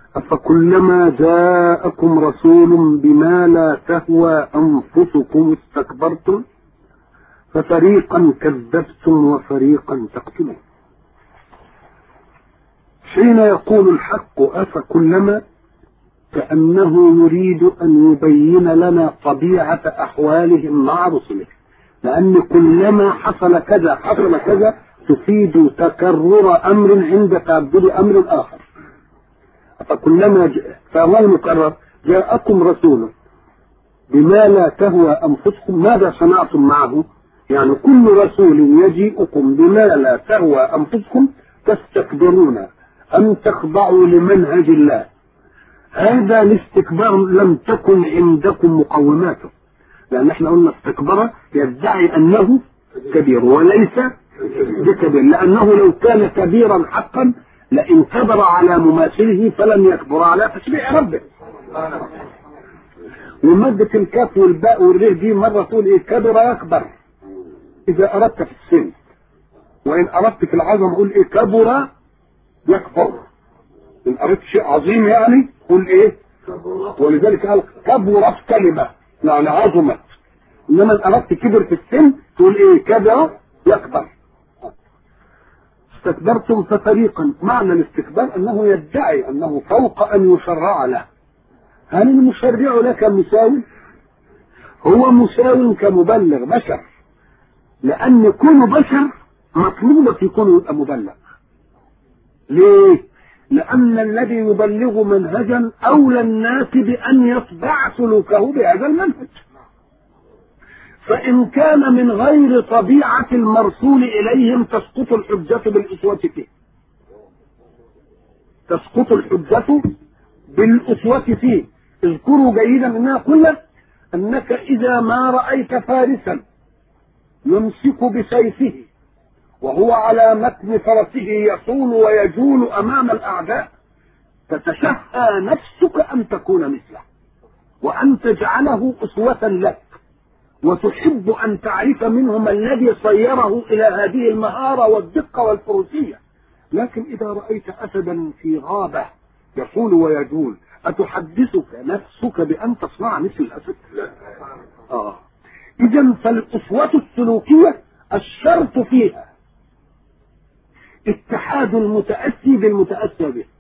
أفكلما جاءكم رسول بما لا تهوى أنفسكم استكبرتم ففريقا كذبتم وفريقا تقتلون. حين يقول الحق أفكلما كأنه يريد أن يبين لنا طبيعة أحوالهم مع رسله، لأن كلما حصل كذا حصل كذا تفيد تكرر أمر عند تعدد أمر آخر. فكلما فهو المكرر جاءكم رسول بما لا تهوى أنفسكم ماذا صنعتم معه؟ يعني كل رسول يجيئكم بما لا تهوى أنفسكم تستكبرون أن تخضعوا لمنهج الله. هذا الاستكبار لم تكن عندكم مقوماته، لأن احنا قلنا استكبر يدعي أنه كبير وليس بكبير، لأنه لو كان كبيرا حقا لئن كبر على مماثله فلم يكبر على تشريع ربه. ومادة الكاف والباء والريه دي مرة تقول ايه؟ كبر يكبر إذا أردت في السن، وإن أردت في العظم قول ايه؟ كبر يكبر. إن أردت شيء عظيم يعني قول ايه؟ ولذلك قال كبرت كلمة يعني عظمت. إنما إن أردت كبر في السن تقول ايه؟ كبر يكبر. استكبرتم ففريقا، معنى الاستكبار أنه يدعي أنه فوق أن يشرع له. هل المشرع لك مساوي؟ هو مساوي كمبلغ بشر، لأن كونه بشر مطلوب في كونه يبقى مبلغ. ليه؟ لأن الذي يبلغ منهجا أولى الناس بأن يتبع سلوكه بهذا المنهج. فإن كان من غير طبيعة المرسول إليهم تسقط الحجة بالأسوة فيه. تسقط الحجة بالأسوة فيه. اذكروا جيدا أنها قلنا أنك إذا ما رأيت فارسا يمسك بسيفه وهو على متن فرسه يصول ويجول أمام الأعداء تتشهى نفسك أن تكون مثله وأن تجعله أسوة لك، وتحب أن تعرف منهم الذي صيره إلى هذه المهارة والدقة والفروسية. لكن إذا رأيت أسدا في غابة يصول ويجول أتحدثك نفسك بأن تصنع مثل الأسد؟ إذن فالأسوة السلوكية الشرط فيها اتحاد المتأسي بالمتأسى به.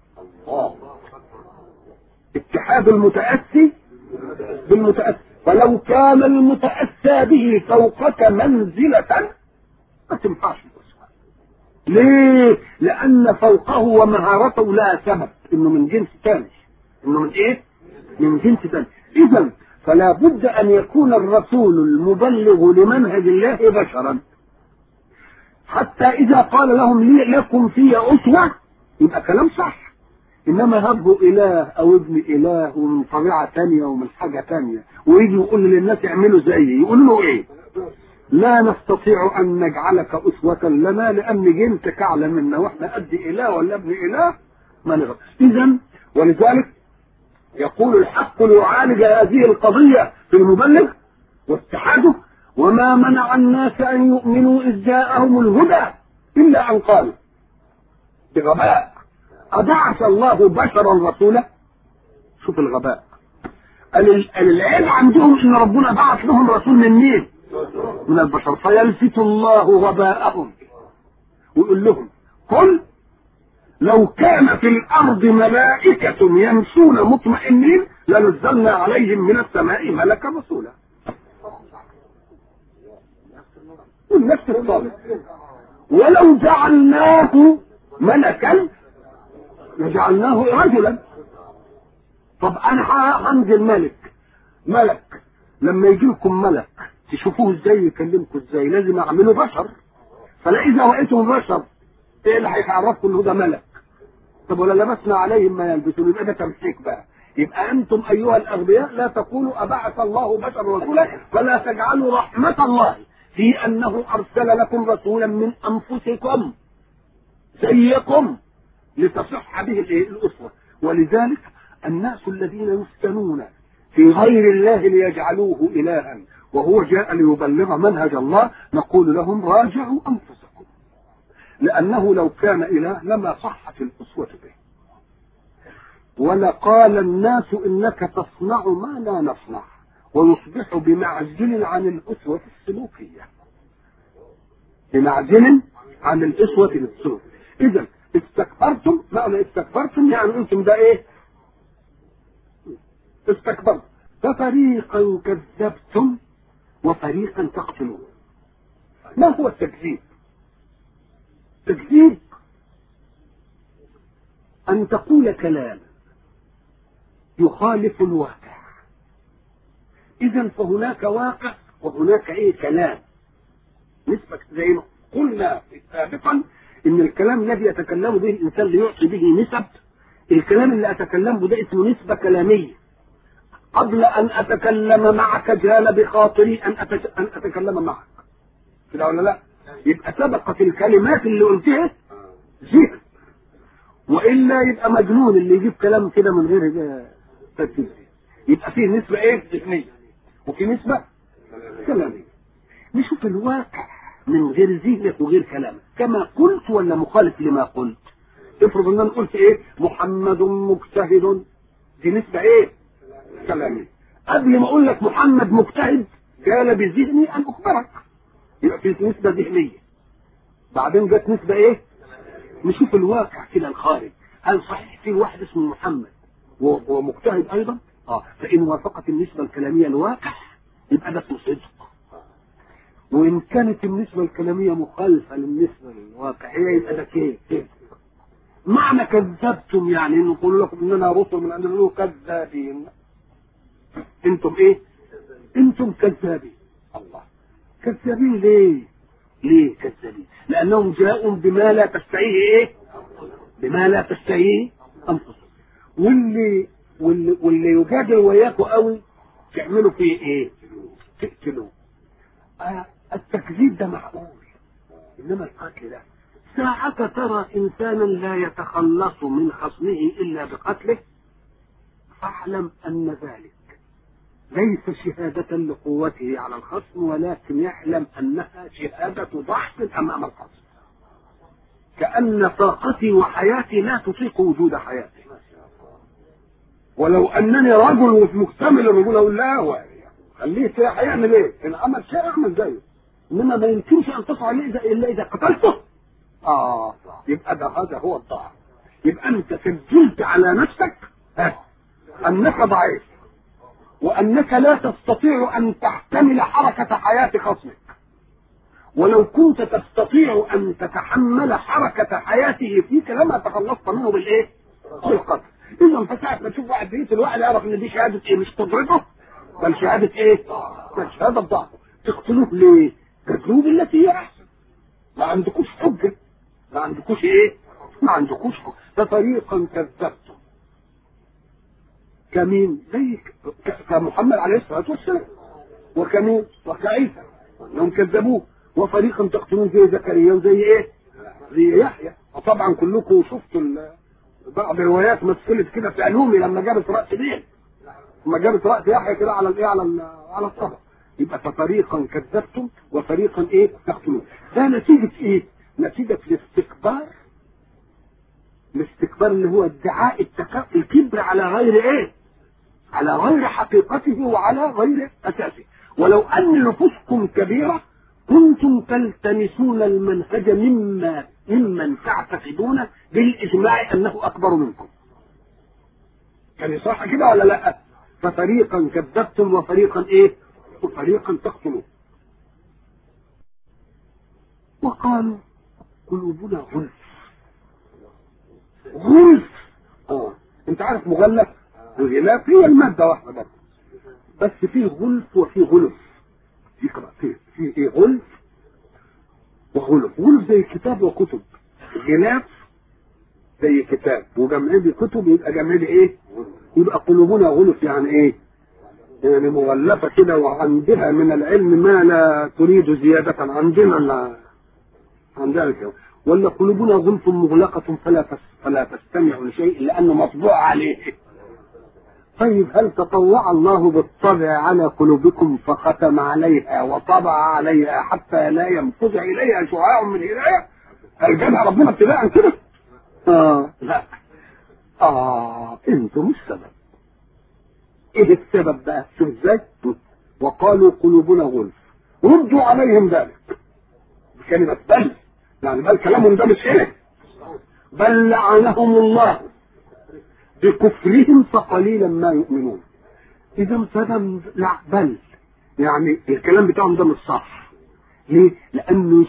اتحاد المتأسي بالمتأسي. فلو كان المتأسى به فوقك منزلة ما تنفعش الأسوة. ليه؟ لأن فوقه ومهارته لا سبب، إنه من جنس ثاني. إنه من إيه؟ من جنس ثاني. إذن فلا بد أن يكون الرسول المبلغ لمنهج الله بشرا، حتى إذا قال لهم لكم في أسوة يبقى كلام صح. إنما هبوا إله أو ابن إله ومن طبيعة تانية ومن حاجة تانية ويجي يقول للناس اعملوا زيي، يقول له إيه؟ لا نستطيع أن نجعلك أسوة لنا لأن جنتك أعلى منا وإحنا قد إله ولا ابن إله ما نغلط. إذن ولذلك يقول الحق ليعالج هذه القضية في المبلغ واتحاده: وما منع الناس أن يؤمنوا إذ جاءهم الهدى إلا أن قالوا بغباء أبعث الله بشرا رسولا. شوف الغباء. العيب عندهم إن ربنا بعث لهم رسول من مين؟ من البشر. فيلفت الله غباءهم ويقول لهم: قل لو كان في الأرض ملائكة يمشون مطمئنين لنزلنا عليهم من السماء ملكا رسولا. والنفس الصالح ولو جعلناه ملكا لجعلناه رجلا. طب أنا هنزل ملك لما يجي لكم ملك تشوفوه ازاي يكلمكم ازاي؟ لازم اعمله بشر. فلا اذا رأيتم بشر ايه اللي هيعرفكم انه ده ملك؟ طب ولا لبسنا عليهم ما يلبسون؟ يبقى ده تمسيك بقى. يبقى انتم ايها الاغبياء لا تقولوا ابعث الله بشرا رسولا، فلا تجعلوا رحمة الله في انه ارسل لكم رسولا من انفسكم زيكم لتصح به الاسوة. ولذلك الناس الذين يفتنون في غير الله ليجعلوه إلها وهو جاء ليبلغ منهج الله نقول لهم: راجعوا أنفسكم، لأنه لو كان إله لما صحت الأسوة به. ولقال الناس إنك تصنع ما لا نصنع، ويصبح بمعزل عن الأسوة السلوكية، بمعزل عن الأسوة السلوكية. إذا استكبرتم، معنى استكبرتم يعني أنتم ده إيه؟ استكبرتم. ففريقا كذبتم وفريقا تقتلون. ما هو التكذيب؟ التكذيب أن تقول كلام يخالف الواقع. إذا فهناك واقع وهناك إيه؟ كلام. نسبة زي ما قلنا سابقا إن الكلام الذي يتكلم به الإنسان ليعطي به نسب، الكلام اللي أتكلم به ده اسمه نسبة كلامية. قبل أن أتكلم معك جال بخاطري أن أتكلم معك، كده ولا لا؟ يبقى سبقت الكلمات اللي قلتها ذكر، وإلا يبقى مجنون اللي يجيب كلام كده من غير ترتيب. يبقى فيه نسبة إيه؟ ذهنية، وفي نسبة كلامية. نشوف الواقع من غير ذهنك وغير كلامك، كما قلت ولا مخالف لما قلت. افرض ان انا قلت ايه؟ محمد مجتهد، دي نسبة ايه؟ كلامية. قبل ما اقول لك محمد مجتهد كان بذهني ان اخبرك، يبقى في نسبة ذهنية. بعدين جت نسبة ايه؟ نشوف الواقع كده الخارج، هل صحيح في واحد اسمه محمد ومجتهد ايضا؟ فان وافقت النسبة الكلامية الواقع يبقى ده اسمه صدق. وإن كانت النسبة الكلامية مخالفة للنسبة الواقعية يبقى ده كذب. معنى كذبتم يعني نقول لكم إننا رسل من عند الله كذابين. أنتم إيه؟ أنتم كذابين. الله، كذابين ليه؟ ليه كذابين؟ لأنهم جاءوا بما لا تستعيه إيه؟ بما لا تستعيه أنفسهم. واللي يجادل وياكوا قوي تعملوا فيه إيه؟ تقتلوه. التكذيب ده معقول، انما القتل ده ساعة ترى انسانا لا يتخلص من خصمه الا بقتله، فاعلم ان ذلك ليس شهادة لقوته على الخصم، ولكن يعلم انها شهادة ضعف امام الخصم. كأن طاقتي وحياتي لا تطيق وجود حياتي، ولو انني رجل ومكتمل الرجولة اقول لا هو خليه كده، هيعمل ايه؟ ان عمل شيء اعمل زيه، انما ما يمكنش ان تصل عليه الا اذا قتلته. يبقى ده هذا هو الضعف. يبقى انت سجلت على نفسك انك ضعيف، وانك لا تستطيع ان تحتمل حركة حياة خصمك. ولو كنت تستطيع ان تتحمل حركة حياته فيك لما تخلصت منه بالايه؟ بالقتل. اذا فساعة ما تشوف واحد بيقتل واحد يعرف ان دي شهادة ايه؟ مش تضربه، بل شهادة ايه؟ بل شهادة ضعف. تقتلوه ليه؟ تقتلوه بالتي هي احسن. ما عندكوش حجة، ما عندكوش ايه؟ ما عندكوش حجة. فطريقا كذبتم كمين؟ زي كمحمد عليه الصلاة والسلام، وكمين؟ وكعيسى انهم كذبوه. وفريقا تقتلون زي زكريا وزي ايه؟ زي يحيى. وطبعا كلكم شفتوا بعض الروايات مثلت كده في علومي لما جابت رأس مين؟ لما جابت رأس يحيى كده على الايه؟ على الطبق. يبقى ففريقا كذبتم وفريقا ايه؟ تقتلون. ده نتيجة ايه؟ نتيجة الاستكبار. الاستكبار اللي هو ادعاء الكبر على غير ايه؟ على غير حقيقته وعلى غير اساسه. ولو ان نفوسكم كبيرة كنتم تلتمسون المنهج ممن تعتقدون بالاجماع انه اكبر منكم. كان صح كده ولا لا؟ ففريقا كذبتم وفريقا ايه؟ وفريقا تقتلون. وقالوا قلوبنا غلف. غلف انت عارف مغلف وغلاف هي المادة واحدة بس فيه غلف وفيه غلف. فيه ايه؟ غلف وغلف. غلف زي كتاب وكتب، غلاف زي كتاب وجمع لي كتب يبقى جمع لي ايه؟ يبقى قلوبنا غلف. يعني ايه؟ يعني مغلفة كده وعندها من العلم ما لا تريد زيادة عندنا كده. ولا قلوبنا غلف مغلقة فلا تستمع لشيء لأنه مطبوع عليه. طيب هل تطوع الله بالطبع على قلوبكم فختم عليها وطبع عليها حتى لا ينفذ إليها شعاع من هداية؟ هل جابها ربنا ابتداء كده؟ لا. انتم السبب. ايه السبب بقى؟ شوف ازاي. وقالوا قلوبنا غلف، ردوا عليهم ذلك بكلمة بل، يعني بل كلامهم ده مش ايه، بل لعنهم الله بكفرهم فقليلا ما يؤمنون. اذا فدم لا بل، يعني الكلام بتاعهم ده مش صح. ليه؟ لانه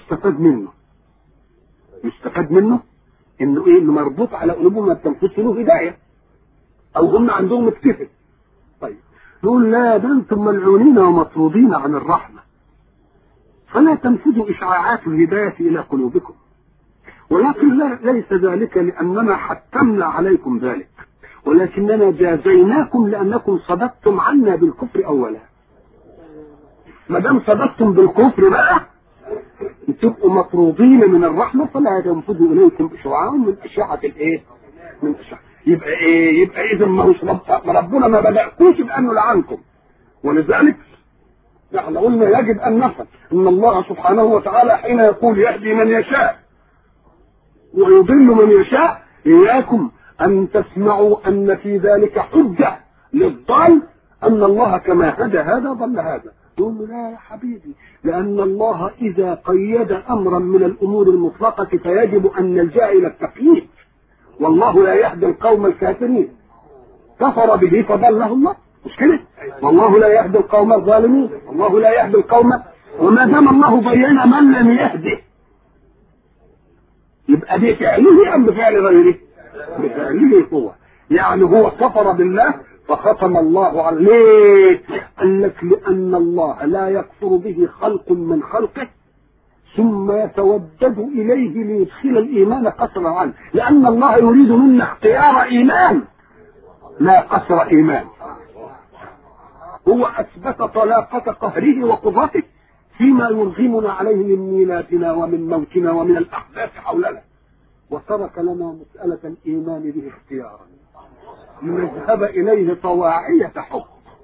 يستفاد منه انه ايه، انه مربوط على قلوبهم ما بتنفذش له هدايه، او هم عندهم اكتفاء. طيب نقول لا، ده انتم ملعونين ومطرودين عن الرحمه، فلا تنفذوا اشعاعات الهدايه الى قلوبكم، ولكن ليس ذلك لاننا حتمنا عليكم ذلك، ولكننا جازيناكم لانكم صددتم عنا بالكفر اولا. ما دام صددتم بالكفر بقى تبقوا مطرودين من الرحمه، فلا ينفذوا اليكم اشعاع من اشعه الايه؟ من اشعه. يبقى ايه؟ يبقى اذا ما هوش ربنا ما بدأكوش بانه لعنكم. ولذلك احنا قلنا يجب ان نفهم ان الله سبحانه وتعالى حين يقول يهدي من يشاء ويضل من يشاء، اياكم ان تسمعوا ان في ذلك حجه للضال ان الله كما هدى هذا ضل هذا. يقول لا يا حبيبي، لان الله اذا قيد امرا من الامور المطلقه فيجب ان نلجا الى التقييد، والله لا يهدي القوم الكافرين، كفر به فضله الله، مش كده؟ والله لا يهدي القوم الظالمين، والله لا يهدي القوم. وما دام الله بين من لم يهده يبقى بفعله ام بفعل غيره؟ بفعله هو، يعني هو كفر بالله فختم الله عليه. قال لك لان الله لا يكفر به خلق من خلقه ثم يتودد اليه ليدخل الايمان قصرا عنه، لان الله يريد منا اختيار ايمان لا قصر ايمان. هو اثبت طلاقه قهره وقدرته فيما يرغمنا عليه من ميلادنا ومن موتنا ومن الاحداث حولنا، وترك لنا مساله الايمان به اختيارا لنذهب اليه طواعيه حب،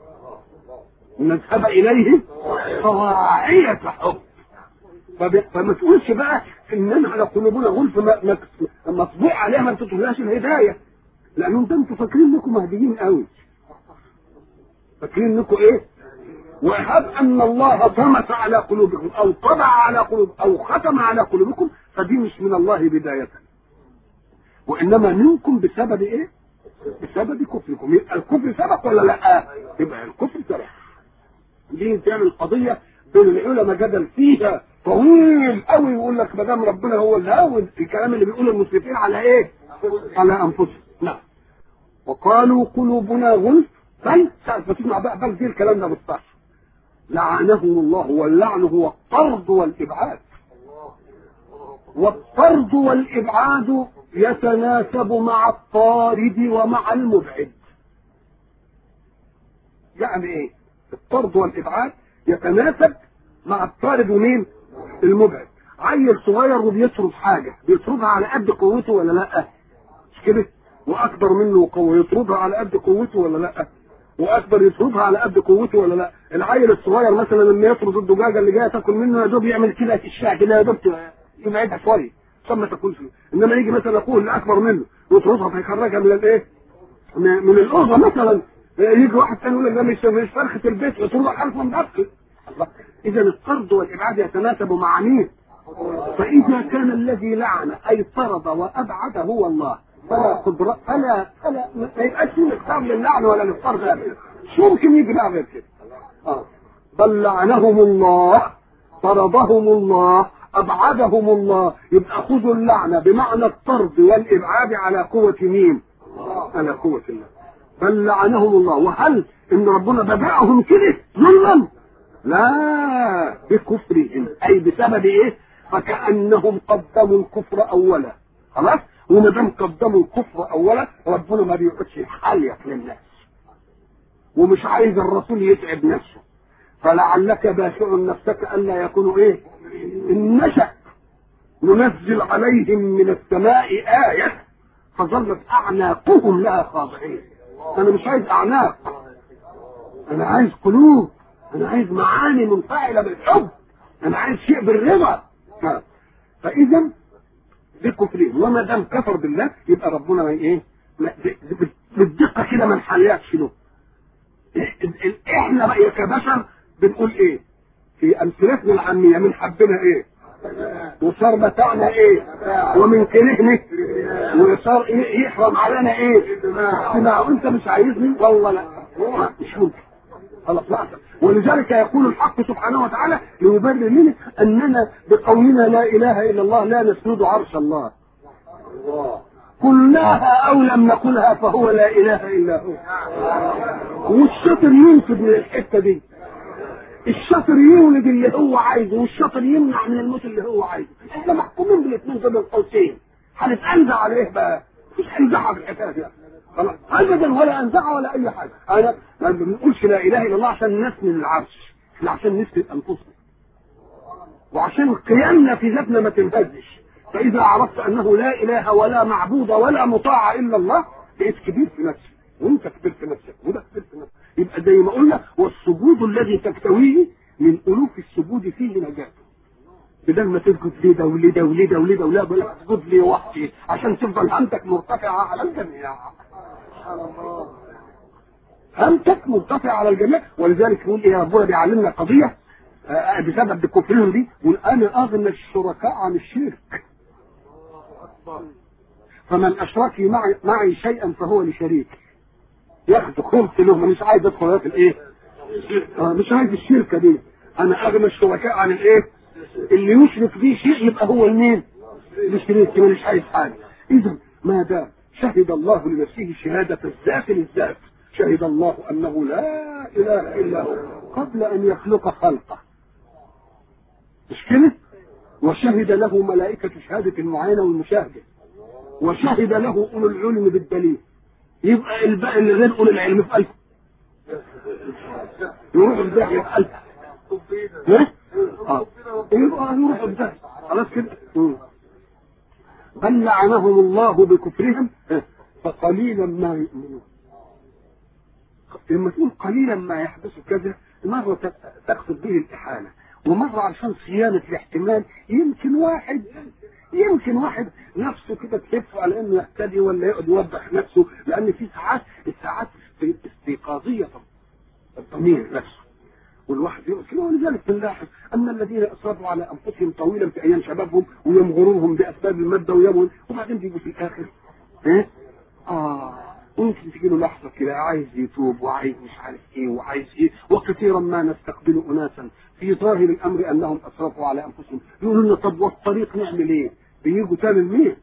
نذهب اليه طواعيه حب. فما تقولش بقى اننا على قلوبنا غلف مطبوع عليها ما تطلعش الهدايه، لانهم انتوا فاكرين انكم مهديين قوي، فاكرين انكم ايه؟ وهب ان الله طمس على قلوبكم او طبع على قلوبكم او ختم على قلوبكم، فدي مش من الله بدايه، وانما منكم بسبب ايه؟ بسبب كفركم. يبقى الكفر سبق ولا لا؟ يبقى الكفر سبق. دي تعمل قضيه بين العلماء جدل فيها طويل قوي، يقول لك ما دام ربنا هو اللي هون الكلام اللي بيقوله المسلمين على ايه؟ على انفسهم. نعم. وقالوا قلوبنا غلف، بل فتسمع بقى بل دي الكلام ده بالصح. لعنهم الله، واللعن هو الطرد والابعاد، والطرد والابعاد يتناسب مع الطارد ومع المبعد. يعني ايه الطرد والابعاد؟ يتناسب مع الطارد ومين؟ المبعد. عيل صغير وبيطرد حاجه بيطردها على قد قوته ولا لا؟ مش كده؟ واكبر منه قوه يطردها على قد قوته ولا لا؟ واكبر يطردها على قد قوته ولا لا؟ العيل الصغير مثلا لما يطرد الدجاجه اللي جايه تاكل منه يا دوب يعمل كده في الشاي كده يا دوب يبعدها شويه ثم تاكلش، انما يجي مثلا اخوه اللي اكبر منه يطردها فيخرجها من الايه؟ من الاوضه مثلا، يجي واحد ثاني يقول لك ده مش فرخه البيت يطردها حرف من ضغط. اذا الطرد والابعاد يتناسب مع مين؟ فاذا كان الذي لعن اي طرد وابعد هو الله فلا قدرة فلا ما يبقاش فيه مقدار للعن ولا للطرد ابدا، مش ممكن يجي بقى غير كده. بل لعنهم الله، طردهم الله، ابعدهم الله. يبقى خذوا اللعنه بمعنى الطرد والابعاد على قوه مين؟ على قوه الله. بل لعنهم الله. وهل ان ربنا بدأهم كده ظلما؟ لا، بكفرهم، اي بسبب ايه؟ فكأنهم قدموا الكفر اولا. خلاص؟ وما دام قدموا الكفر اولا ربنا ما بيقعدش يحلق للناس، ومش عايز الرسول يتعب نفسه، فلعلك باشع نفسك الا يكونوا ايه؟ ان نشأ ننزل عليهم من السماء آية فظلت اعناقهم لها خاضعين. انا مش عايز اعناق، انا عايز قلوب، انا عايز معاني منفعله بالحب، انا عايز شيء بالرضا. فاذا بكفرهم، وما دام كفر بالله يبقى ربنا ايه؟ بالدقه كده ما نحليكش له. احنا بقى كبشر بنقول ايه في امثلتنا العاميه؟ من حبنا ايه وصار متاعنا ايه ومن كرهنا وصار ايه يحرم علينا ايه سمع. وانت مش عايزني والله لا مش ممكن خلاص. ولذلك يقول الحق سبحانه وتعالى ليبرر لنا اننا بقولنا لا اله الا الله لا نسند عرش الله. قلناها او لم نقلها فهو لا اله الا هو. والشاطر ينفذ من الحته دي، الشاطر يولد اللي هو عايزه والشاطر يمنع من الموت اللي هو عايزه. احنا محكومين بالاثنين دول القوسين. هنتنزع عليه بقى؟ مش هنزعها في الحكايه دي خلاص ابدا، ولا انزعها ولا اي حاجه. انا ما بنقولش لا اله الا الله عشان نسند العرش، احنا عشان نسند انفسنا وعشان قيامنا في ذاتنا ما تنفذش. فاذا عرفت انه لا اله ولا معبود ولا مطاع الا الله بقيت كبير في نفسك، وانت كبير في نفسك وده كبير في نفسك. يبقى زي ما قلنا والسجود الذي تكتويه من الوف السجود فيه نجاته. بدل ما تسجد لده ولده ولده ولده ولا بل تسجد لي وحدي عشان تفضل همتك مرتفعه على الجميع. همتك مرتفعه على الجميع. ولذلك يقول ايه ربنا بيعلمنا قضيه بسبب كفرهم دي، والان اغنى الشركاء عن الشرك. فمن اشرك معي شيئا فهو لشريك. ياخد خلط له، مش عايز ادخل في الايه مش عايز الشركه دي. انا اغنى الشركاء عن الايه اللي يشرك بيه شيء يبقى هو المين الشريك، مش عايز حاجه. اذا ما دام شهد الله لنفسه شهاده الذات للذات، شهد الله انه لا اله الا هو قبل ان يخلق خلقه، مش كده؟ وشهد له ملائكه شهاده المعاينه والمشاهده، وشهد له اولو العلم بالدليل. يبقى الباقي اللي غير اولو العلم في ألف يروح الباقي في ألف يبقى يروح الباقي خلاص كده. بل لعنهم الله بكفرهم فقليلا ما يؤمنون. لما تقول قليلا ما يحدث كذا، مرة تقصد به الإحالة، ومرة عشان صيانة الاحتمال. يمكن واحد نفسه كده تلف على انه يهتدي ولا يقعد يوضح نفسه، لان في الساعات استيقاظية الضمير نفسه، والواحد يقول كده. ولذلك بنلاحظ ان الذين اصروا على انفسهم طويلا في ايام شبابهم ويمغرونهم باسباب الماده ويمون، وبعدين بيجوا في الاخر ممكن تجي له لحظه كده عايز يتوب وعايز مش عارف ايه وعايز ايه. وكثيرا ما نستقبل اناسا في ظاهر الامر انهم اسرفوا على انفسهم، يقولوا لنا طب والطريق نعمل ايه؟ بيجوا تاني لمين؟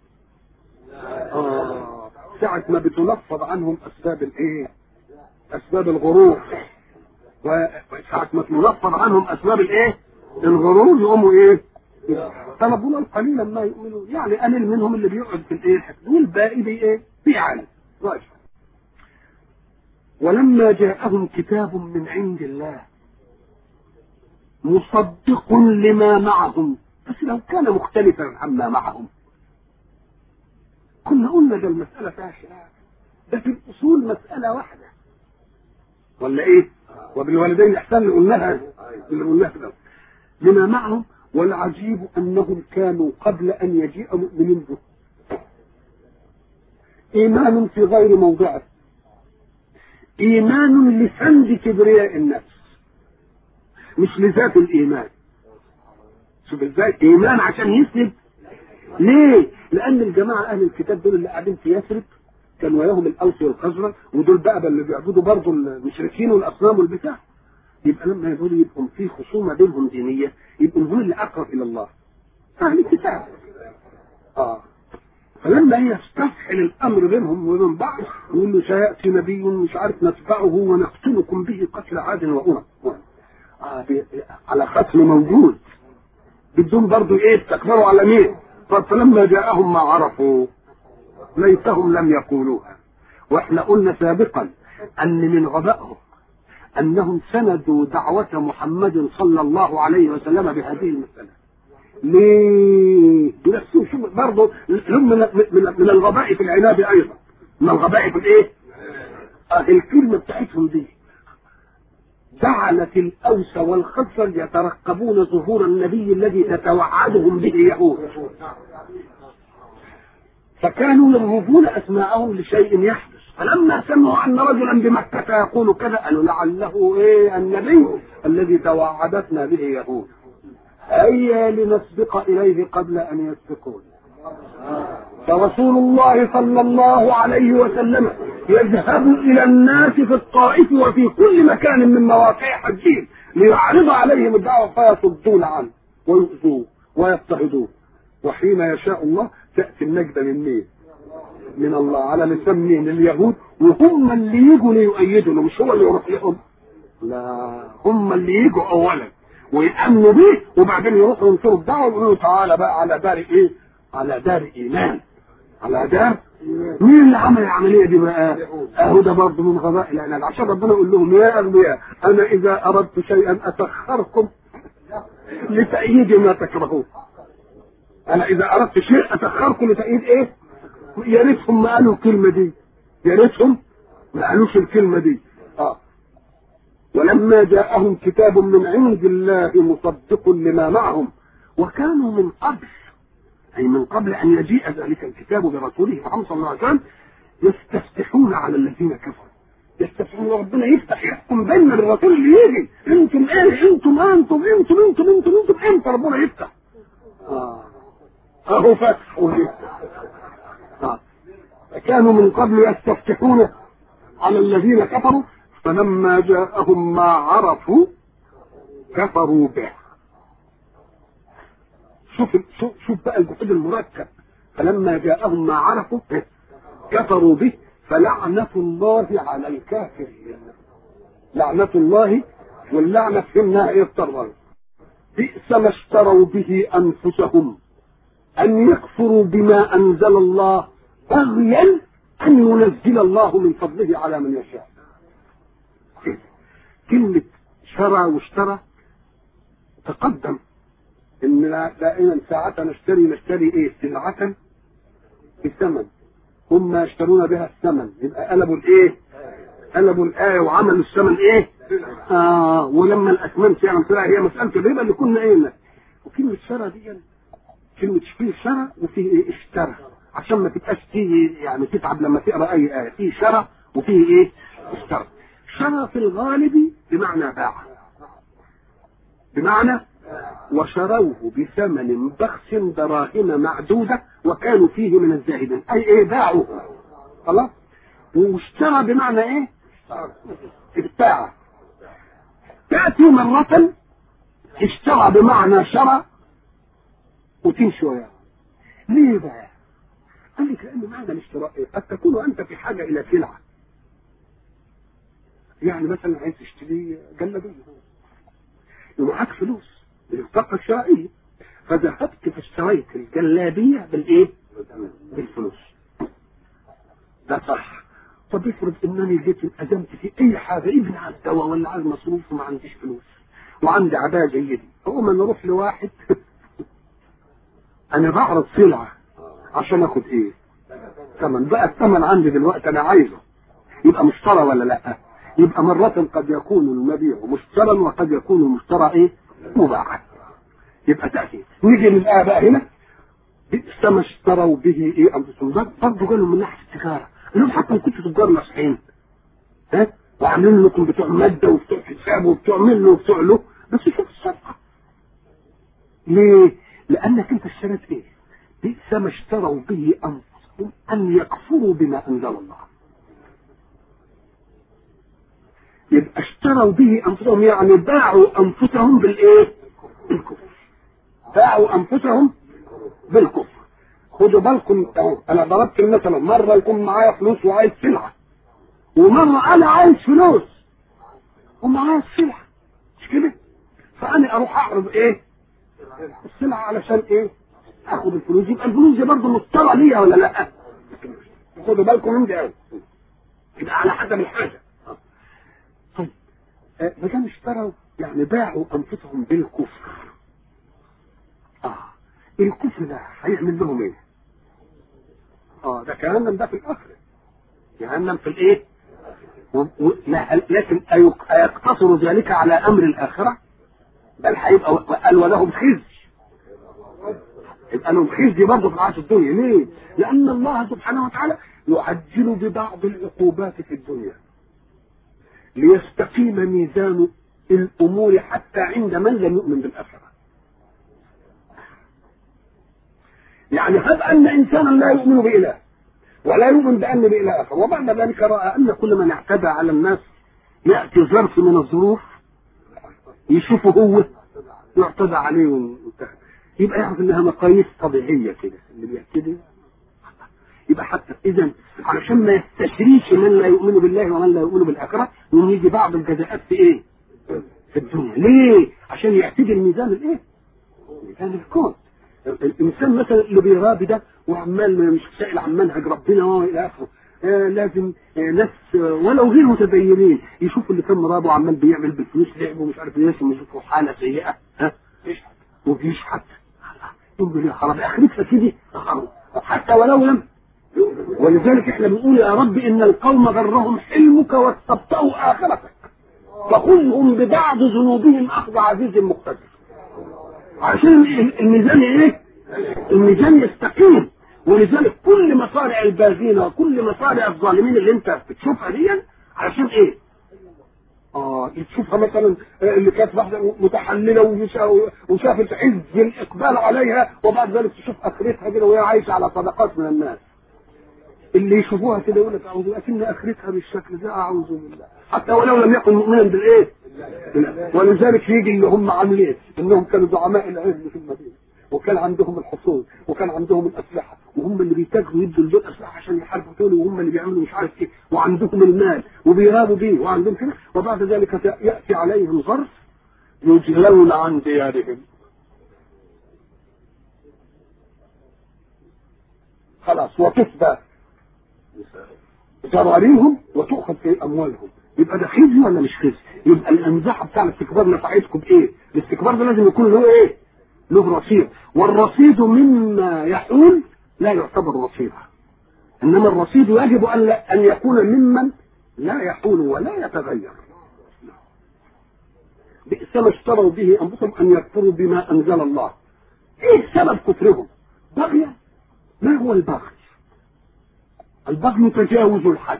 ساعة ما بتنفض عنهم اسباب الايه؟ اسباب الغرور. وساعة ما تنفض عنهم اسباب الايه؟ الغرور، يقوموا ايه؟ طلبوا قليلا ما يؤمنون. يعني قليل منهم اللي بيقعد في الايه؟ والباقي بايه؟ بيعلم. ولما جاءهم كتاب من عند الله مصدق لما معهم، بس لو كان مختلفا عما معهم كنا قلنا ده المسألة فيها خلاف. ده في الأصول مسألة واحدة ولا إيه؟ وبالوالدين إحسان اللي قلناها ده لما معهم. والعجيب أنهم كانوا قبل أن يجيء مؤمنين به إيمان في غير موضعه، إيمان لسند كبرياء النفس مش لذات الإيمان. شوف ازاي إيمان عشان يسند. ليه؟ لأن الجماعة أهل الكتاب دول اللي قاعدين في يثرب كانوا وياهم الأوس والخزرج، ودول بقى اللي بيعبدوا برضه المشركين والأصنام والبتاع. يبقى لما يقولوا يبقوا في خصومة بينهم دينية يبقوا هم اللي أقرب إلى الله أهل الكتاب. فلما يستفحل الامر بينهم وبين بعض يقول له سياتي نبي مش عارف نتبعه ونقتلكم به قتل عاد وامم على قتل موجود بدون برضه ايه تكبروا على مين. فلما جاءهم ما عرفوا ليتهم لم يقولوها. واحنا قلنا سابقا ان من غبائهم انهم سندوا دعوة محمد صلى الله عليه وسلم بهذه المسألة. ليه؟ بنفسه شو برضه هم من الغباء في العناد ايضا، من الغباء في الايه؟ الكلمة بتاعتهم دي جعلت الاوس والخزرج يترقبون ظهور النبي الذي تتوعدهم به يهود، فكانوا يرهبون اسماءهم لشيء يحدث. فلما سمعوا ان رجلا بمكة يقول كذا قالوا لعله ايه النبي الذي توعدتنا به يهود، هيا لنسبق اليه قبل ان يسبقون. فرسول الله صلى الله عليه وسلم يذهب الى الناس في الطائف وفي كل مكان من مواقع حجهم ليعرض عليهم الدعوه فيصدون عنه ويؤذوه ويضطهدوه. وحين يشاء الله تاتي النجده من مين؟ من الله، على لسان مين؟ اليهود، وهم اللي يجوا ليؤيدوا، مش هو اللي يروح لهم، لا هم اللي يجوا اولا ويامنوا به وبعدين يروحوا ينصروا الدعوه ويقولوا تعالى بقى على دار ايه؟ على دار ايمان، على دار. مين اللي عمل العمليه دي بقى؟ اهو ده برضه من غباء العناد، عشان ربنا يقول لهم يا اغبياء انا اذا اردت شيئا اسخركم لتأييد ما تكرهون. انا اذا اردت شيء اسخركم لتأييد ايه؟ يا ريتهم ما قالوا الكلمه دي، يا ريتهم ما قالوش الكلمه دي. ولما جاءهم كتاب من عند الله مصدق لما معهم وكانوا من قبل، أي من قبل أن يجيء ذلك الكتاب برسوله محمد صلى الله عليه وسلم يستفتحون على الذين كفروا. يستفتحون، ربنا يفتح يحكم بيننا بالرسول اللي يجي، انتم ايه؟ انتم امتى ربنا يفتح؟ اهو فتح كانوا من قبل يستفتحون على الذين كفروا فلما جاءهم ما عرفوا كفروا به. شوف بقى الجحود المركب. فلما جاءهم ما عرفوا كفروا به فلعنة الله على الكافرين. لعنة الله، واللعنة فهمناها ايه؟ الطرر. بئس ما اشتروا به انفسهم ان يكفروا بما انزل الله بغيا ان ينزل الله من فضله على من يشاء. كلمة شرع واشترى تقدم ان دائما ساعة نشتري ايه؟ سلعة بثمن، هم يشترون بها الثمن، يبقى قلبوا الايه؟ قلبوا الآية وعملوا الثمن ايه؟ ولما الأثمان فعلا طلع هي مسألة الربا اللي كنا قايلنا. وكلمة شرع دي كلمة فيه شرع وفيه ايه؟ اشترى، عشان ما تبقاش تيجي يعني تتعب لما تقرا اي آية. فيه شرع وفيه ايه؟ اشترى. شرى في الغالب بمعنى باع، بمعنى وشروه بثمن بخس دراهم معدودة وكانوا فيه من الزاهدين، اي ايه؟ باعوا خلاص. واشترى بمعنى ايه؟ ابتاع. تأتي مرة اشترى بمعنى شرى وتمشي وياه. ليه بقى؟ قال لك لأن معنى الاشتراء ايه؟ قد تكون انت في حاجة الى سلعة، يعني مثلا عايز تشتري جلابيه ومعاك فلوس بالطاقه الشرائيه، فذهبت فاشتريت الجلابيه بالايه؟ بالفلوس. ده صح. طب افرض انني جيت اتأزمت في اي حاجه، ابن على الدواء ولا على المصروف وما عنديش فلوس وعندي عبايه جيده، اقوم انا اروح لواحد انا بعرض سلعه عشان اخد ايه؟ ثمن. بقى الثمن عندي دلوقتي انا عايزه، يبقى مشترى ولا لا؟ يبقى مرة قد يكون المبيع مشترى وقد يكون المشترى ايه؟ مباعا. يبقى تأتي نيجي للآية بقى هنا بئس ما اشتروا به ايه انفسهم. ده برضه قالوا من ناحية التجارة، انهم حتى كنتوا تجار ناصحين وعاملين لكم بتوع مادة وبتوع حساب وبتوع مل وبتوع له، بس شوف الصفقة. ليه؟ لأنك انت اشتريت ايه؟ بئس ما اشتروا به انفسهم ان يكفروا بما انزل الله. يبقى اشتروا به انفسهم يعني باعوا انفسهم بالايه؟ بالكفر. باعوا انفسهم بالكفر. خدوا بالكم انا ضربت مثلا مره يكون معايا فلوس وعايز سلعه، ومره انا عايز فلوس ومعايا السلعه، مش كده؟ فانا اروح اعرض ايه؟ السلعه علشان ايه؟ اخد الفلوس. يبقى الفلوس دي برضه مشترى ليا ولا لا؟ خدوا بالكم من دي قوي. يبقى على حسب الحاجه. طيب ما كانوا اشتروا يعني باعوا انفسهم بالكفر. الكفر ده هيعمل لهم ايه؟ ده جهنم، ده في الاخره. جهنم في الايه؟ لكن ايقتصر ذلك على امر الاخره؟ بل هيبقى قال ولهم خزي. يبقى لهم خزي برضه في العيش الدنيا. ليه؟ لان الله سبحانه وتعالى يعجل ببعض العقوبات في الدنيا ليستقيم ميزان الأمور حتى عند من لم يؤمن بالآخرة. يعني هب أن إنسانا لا يؤمن بإله ولا يؤمن بأن بإله آخر، وبعد ذلك رأى أن كل من اعتدى على الناس يأتي ظرف من الظروف يشوفه هو يعتدى عليه وانتهى، يبقى يعرف انها مقاييس طبيعيه كده اللي بيعتدي. يبقى حتى اذا علشان ما يستشريش من لا يؤمن بالله ومن لا يؤمن بالاخره يجي بعض الجزاءات في ايه؟ في الدنيا. ليه؟ عشان يعتدي الميزان الايه؟ ميزان الكون. الانسان مثلا اللي بيرابي ده وعمال مش سائل عن منهج ربنا والى اخره، لازم ناس ولو غير متدينين يشوفوا اللي كان مرابه وعمال بيعمل بالفلوس لعب ومش عارف ايه، يشوفوا حاله سيئه وبيشحت يقول يا خراب اخرتها كده حتى ولو لم. ولذلك احنا بنقول يا رب ان القوم غرهم حلمك واستبطأوا اخرتك فخذهم ببعض ذنوبهم اخذ عزيز مقتدر. عشان الميزان ايه؟ الميزان يستقيم. ولذلك كل مصارع الباغين وكل مصارع الظالمين اللي انت بتشوفها دي علشان ايه؟ تشوفها مثلا اللي كانت واحده متحلله وشافت عز الاقبال عليها وبعد ذلك تشوف اخرتها كده وهي عايشه على صدقات من الناس. اللي يشوفوها كده يقول لك اعوذ اكن اخرتها بالشكل ده اعوذ بالله حتى ولو لم يكن مؤمنا بالايه؟ ولذلك يجي اللي هم عاملين انهم كانوا زعماء العز في المدينه وكان عندهم الحصول وكان عندهم الاسلحه وهم اللي بيتاجروا يدوا دول اسلحه عشان يحاربوا دول وهم اللي بيعملوا مش عارف ايه وعندهم المال وبيرابوا بيه وعندهم كده، وبعد ذلك ياتي عليهم ظرف يجلون عن ديارهم. خلاص وتفدى ذراريهم وتؤخذ في اموالهم. يبقى ده خزي ولا مش خزي؟ يبقى الانزاحه بتاع الاستكبار نفعتكم بايه؟ الاستكبار ده لازم يكون له ايه؟ له رصيد، والرصيد مما يحول لا يعتبر رصيدا، انما الرصيد يجب ان يكون ممن لا يحول ولا يتغير. بئس ما اشتروا به انفسهم ان يكفروا بما انزل الله. ايه سبب كفرهم؟ بغيا. ما هو البغي؟ البغي تجاوز الحد.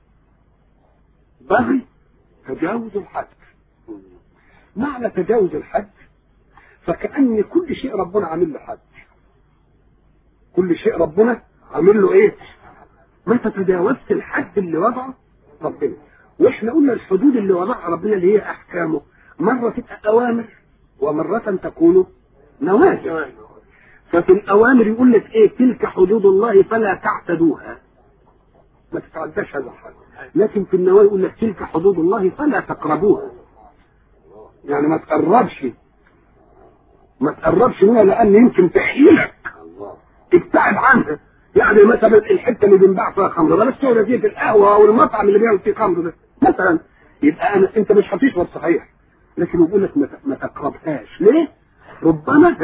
بغي تجاوز الحد. معنى تجاوز الحد فكأن كل شيء ربنا عامل له حد. كل شيء ربنا عامل له ايه؟ ما تتجاوزت الحد اللي وضعه ربنا. واحنا قلنا الحدود اللي وضعها ربنا اللي هي احكامه مرة تبقى اوامر ومرة تكون نواهي. ففي الاوامر يقول لك ايه؟ تلك حدود الله فلا تعتدوها، ما تتعداش هذا الحد. لكن في النواهي يقول لك تلك حدود الله فلا تقربوها، يعني ما تقربش منها لان يمكن تحيلك ابتعد عنها. يعني مثلا الحته اللي بنباع فيها خمر بلاش تقعد فيها في القهوه او المطعم اللي بيعمل فيه خمر ده مثلا، يبقى انت مش هتشرب صحيح، لكن يقول لك ما تقربهاش. ليه؟ ربما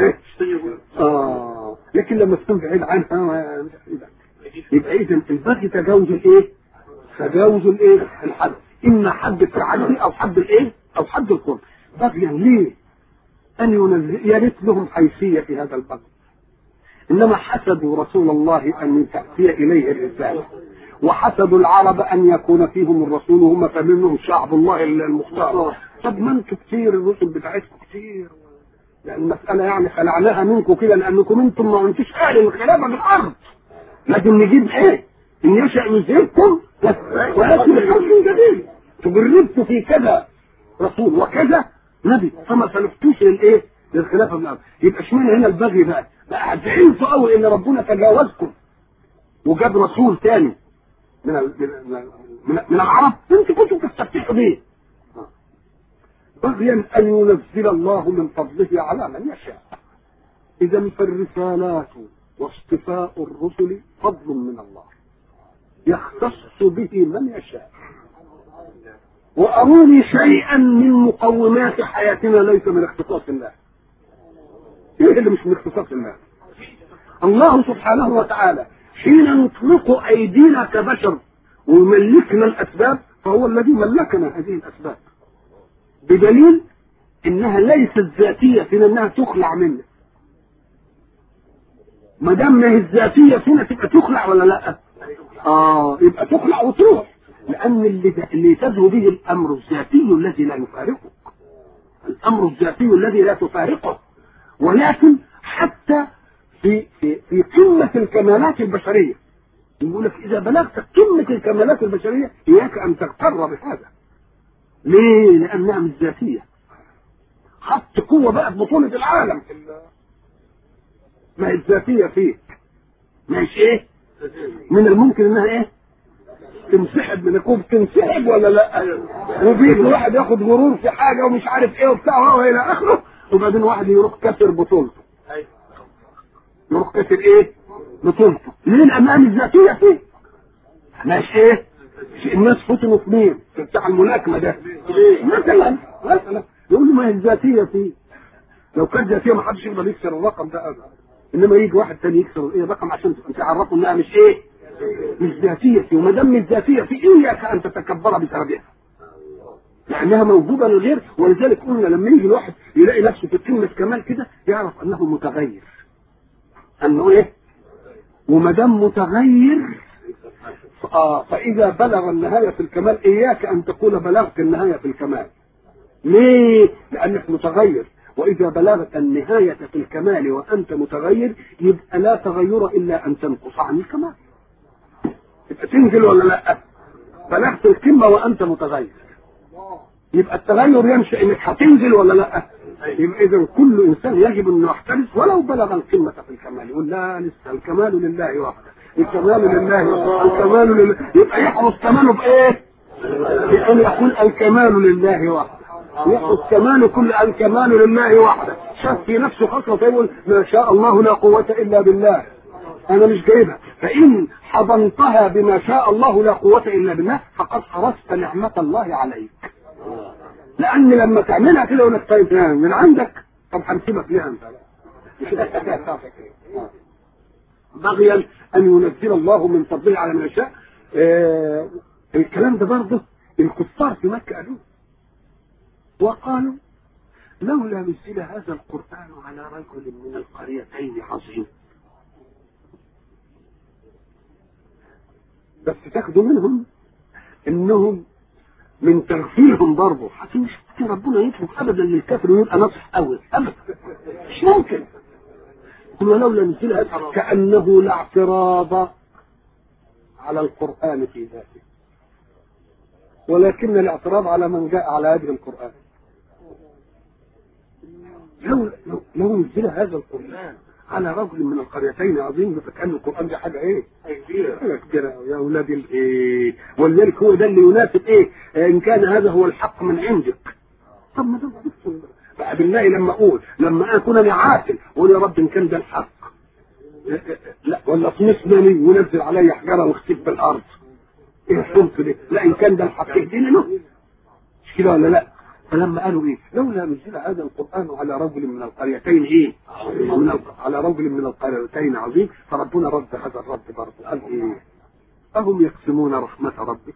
لكن لما تكون بعيد عنها يبقى اذا البغي تجاوز الايه؟ تجاوز الايه؟ الحد، اما حد التعدي او حد الايه؟ او حد القرب. بغيا ليه؟ ان ينزل يا ريت لهم حيثيه في هذا البغي، انما حسدوا رسول الله ان تاتي اليه الرساله، وحسدوا العرب ان يكون فيهم الرسول وهم فمنهم شعب الله المختار. طب ما انتم كتير الرسل بتاعتكم كتير، لان المساله يعني خلعناها منكم كده لانكم انتم ما انتوش اهل الخلافه في الارض. لكن نجيب ايه؟ ان يشاء يذهبكم وياتي بخلق جديد. تجربتوا في كذا رسول وكذا نبي فما سلفتوش للايه؟ للخلافه في الارض. يبقى اشمعنى هنا البغي بقى زعلتوا قوي ان ربنا تجاوزكم وجاب رسول ثاني من العرب انتوا كنتوا بتستفتحوا بيه. بغيا ان ينزل الله من فضله على من يشاء. اذا فالرسالات واصطفاء الرسل فضل من الله يختص به من يشاء. واروني شيئا من مقومات حياتنا ليس من اختصاص الله. ايه اللي مش من اختصاص الله؟ الله سبحانه وتعالى حين نطلق ايدينا كبشر ويملكنا الاسباب فهو الذي ملكنا هذه الاسباب، بدليل انها ليست ذاتيه فينا انها تخلع منا. ما دام ما هي الذاتيه فينا تبقى تخلع ولا لا؟ يبقى تخلع وتروح، لان اللي تدعو به الامر الذاتي الذي لا يفارقك، الامر الذاتي الذي لا تفارقه. ولكن حتى في قمة الكمالات البشرية يقول لك إذا بلغت قمة الكمالات البشرية إياك أن تغتر بهذا. ليه؟ لأنها مش ذاتية. حط قوة بقى في بطولة العالم، ما هي الذاتية فيك، مش إيه؟ من الممكن إنها إيه؟ تنسحب من الكوب، تنسحب ولا لا؟ وبيجي واحد ياخد غرور في حاجة ومش عارف إيه وبتاع وإلى آخره، وبعدين واحد يروح كسر بطولته. يروح كسر إيه؟ بطولته. ليه؟ الأمان الذاتية فيه. ماشي إيه؟ الناس فتنوا اثنين في بتاع الملاكمة ده مثلا يقول ما هي الذاتية فيه. لو كانت ذاتية ما حدش يقدر يكسر الرقم ده أبدا، إنما يجي واحد تاني يكسر إيه الرقم عشان تعرفوا إنها مش إيه؟ مش ذاتية فيه. وما دام مش ذاتية فيه إياك أن تتكبر بسببها، لأنها موجودة للغير. ولذلك قلنا لما يجي الواحد يلاقي نفسه في قمة كمال كده يعرف أنه متغير، أنه إيه؟ وما دام متغير فإذا بلغ النهاية في الكمال إياك أن تقول بلغت النهاية في الكمال. ليه؟ لأنك متغير. وإذا بلغت النهاية في الكمال وأنت متغير يبقى لا تغير إلا أن تنقص عن الكمال، يبقى تنزل ولا لا؟ بلغت القمة وأنت متغير، يبقى التغير ينشأ إنك هتنزل ولا لا؟ يبقى إذا كل إنسان يجب أن يحترس ولو بلغ القمة في الكمال. يقول لا لسه الكمال لله وحده، الكمال لله، الكمال لله. يبقى يحرص كماله بإيه؟ بأن يقول الكمال لله وحده، يحرص كماله كل الكمال لله وحده. شاف في نفسه خطوة يقول ما شاء الله لا قوة إلا بالله، أنا مش جايبها. فإن حضنتها بما شاء الله لا قوة إلا بالله فقد حرصت نعمة الله عليك. لأن لما تعملها كده يقول لك طيب من عندك، طب هنسيبك ليه أنت؟ بغيا أن ينزل الله من فضله على من يشاء. الكلام ده برضه الكفار في مكة قالوه وقالوا لولا نزل هذا القرآن على رجل من القريتين عظيم. بس تاخدوا منهم انهم من تغفيلهم برضه مش ربنا يطلب ابدا للكافر ويبقى نصح قوي ابدا، مش ممكن. ولولا نزل هذا كأنه لا اعتراض على القرآن في ذاته، ولكن الاعتراض على من جاء على هذه القرآن. لو نزل هذا القرآن على رجل من القريتين عظيم فكأن القرآن ده حاجة ايه؟ حاجة كبيرة يا اولاد الايه. ولذلك هو ده اللي يناسب ايه؟ ان كان هذا هو الحق من عندك. طب ما ده بالله لما اكون انا عاقل اقول يا رب ان كان ده الحق لا ولا اطمسني ونزل علي حجره واختفي بالارض، ايه حكمت ليه؟ لا ان كان ده الحق اهديني له، مش كده ولا لا؟ فلما قالوا ايه؟ لولا نزل هذا القرآن على رجل من القريتين ايه؟ على رجل من القريتين عظيم. فربنا رد هذا الرد برضه قال ايه؟ أهم يقسمون رحمة ربك؟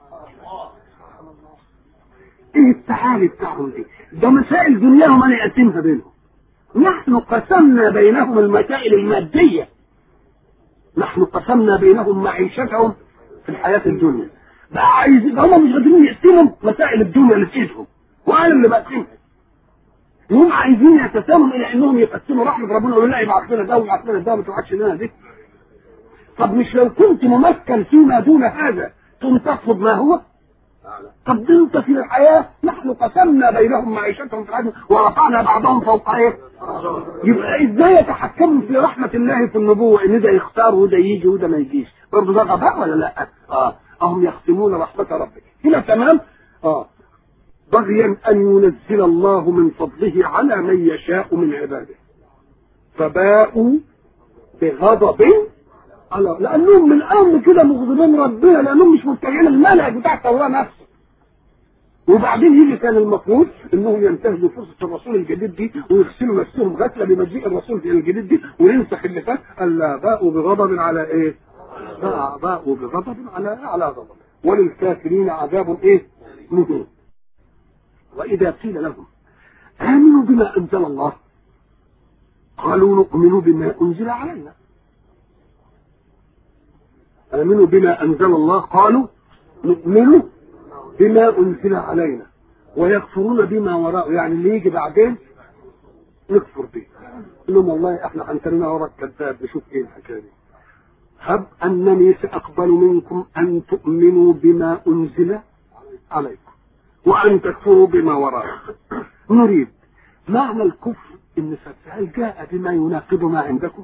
ايه التعالي بتاعهم دي؟ ده مسائل دنياهم انا اقسمها بينهم. نحن قسمنا بينهم المسائل المادية، نحن قسمنا بينهم معيشتهم في الحياة الدنيا. بقى عايزين هم مش قادرين يقسموا مسائل الدنيا اللي في ايدهم وانا اللي بقسمها. هم عايزين يتساموا الى انهم يقسموا رحمه ربنا ويقولوا لا يبعث لنا ده ويبعث لنا ده ما توعدش لنا دي. طب مش لو كنت ممكن فيما دون هذا ثم تطلب ما هو؟ طب انت في الحياه نحن قسمنا بينهم معيشتهم في الحياه ورفعنا بعضهم فوق ايه؟ يبقى ازاي يتحكموا في رحمه الله في النبوه ان ده يختار وده يجي وده ما يجيش؟ برضه ده غباء ولا لا؟ هم يقسمون رحمه ربك هنا تمام. بغيا أن ينزل الله من فضله على من يشاء من عباده فباءوا بغضب على لأنهم من أمر كده مغضبين ربنا لأنهم مش متبعين المنهج بتاع الله نفسه. وبعدين يجي كان المفروض انهم ينتهزوا فرصه الرسول الجديد دي ويغسلوا نفسهم غسله بمجيء الرسول الجديد دي وينسخ اللي فات. الا باءوا بغضب على ايه؟ باءوا بغضب على غضب وللكافرين عذاب ايه؟ مهين. وإذا قيل لهم آمنوا بما أنزل الله قالوا نؤمن بما أنزل علينا. آمنوا بما أنزل الله قالوا نؤمن بما أنزل علينا ويكفرون بما وراءه، يعني اللي يجي بعدين نكفر به. لهم والله احنا هنترنا وراء الكذاب نشوف ايه الحكايه دي. هب انني ساقبل منكم ان تؤمنوا بما انزل عليكم وان تكفروا بما وراءه. نريد معنى الكفر ان هل جاء بما يناقض ما عندكم؟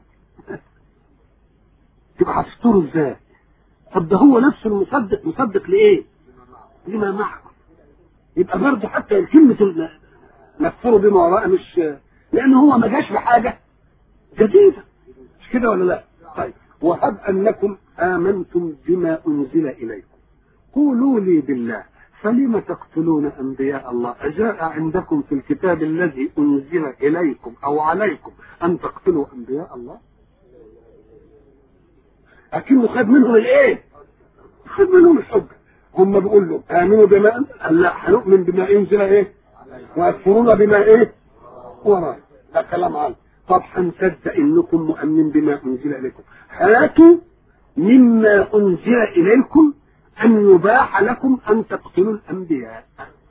تبقى هتستروا ازاي؟ طب ده هو نفسه المصدق، مصدق لايه؟ لما معكم. يبقى برضه حتى كلمه نكفروا بما وراءه مش لان هو ما جاش بحاجه جديده، مش كده ولا لا؟ طيب وهب انكم امنتم بما انزل اليكم قولوا لي بالله فلم تقتلون انبياء الله؟ اجاء عندكم في الكتاب الذي انزل اليكم او عليكم ان تقتلوا انبياء الله؟ اكنه خد منهم الايه؟ خد منهم الحجه. هم بيقول له امنوا بما لا هنؤمن بما انزل ايه؟ ويكفرون بما ايه؟ وراء. ده كلام عنه. طب هنصدق انكم مؤمنين بما انزل اليكم، هاتوا مما انزل اليكم ان يباح لكم ان تقتلوا الانبياء.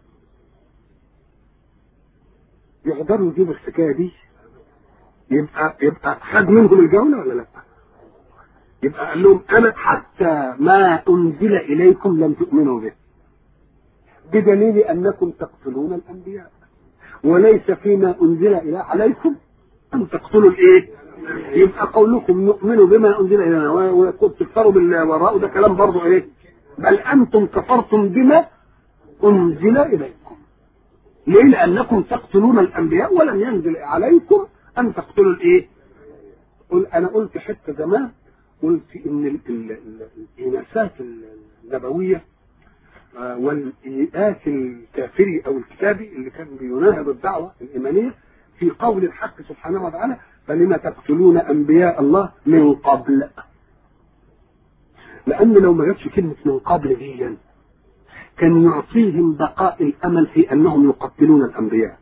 يقدروا يجيبوا الحكايه دي؟ يبقى خد منهم الجوله ولا لا؟ يبقى قال لهم انا حتى ما انزل اليكم لم تؤمنوا به بدليل انكم تقتلون الانبياء، وليس فيما انزل الى عليكم ان تقتلوا الايه؟ يبقى قولكم نؤمن بما انزل الينا وكنتم تكفروا بالله وراءه ده كلام برضه ايه؟ بل انتم كفرتم بما انزل اليكم. ليه؟ لانكم تقتلون الانبياء ولم ينزل عليكم ان تقتلوا الايه؟ انا قلت حتى زمان، قلت ان الاناسات النبويه والإيئات الكافري او الكتابي اللي كان بيناهض الدعوه الايمانيه في قول الحق سبحانه وتعالى فلما تقتلون انبياء الله من قبل. لان لو ما جاتش كلمه من قبل دي كان يعطيهم بقاء الامل في انهم يقتلون الانبياء،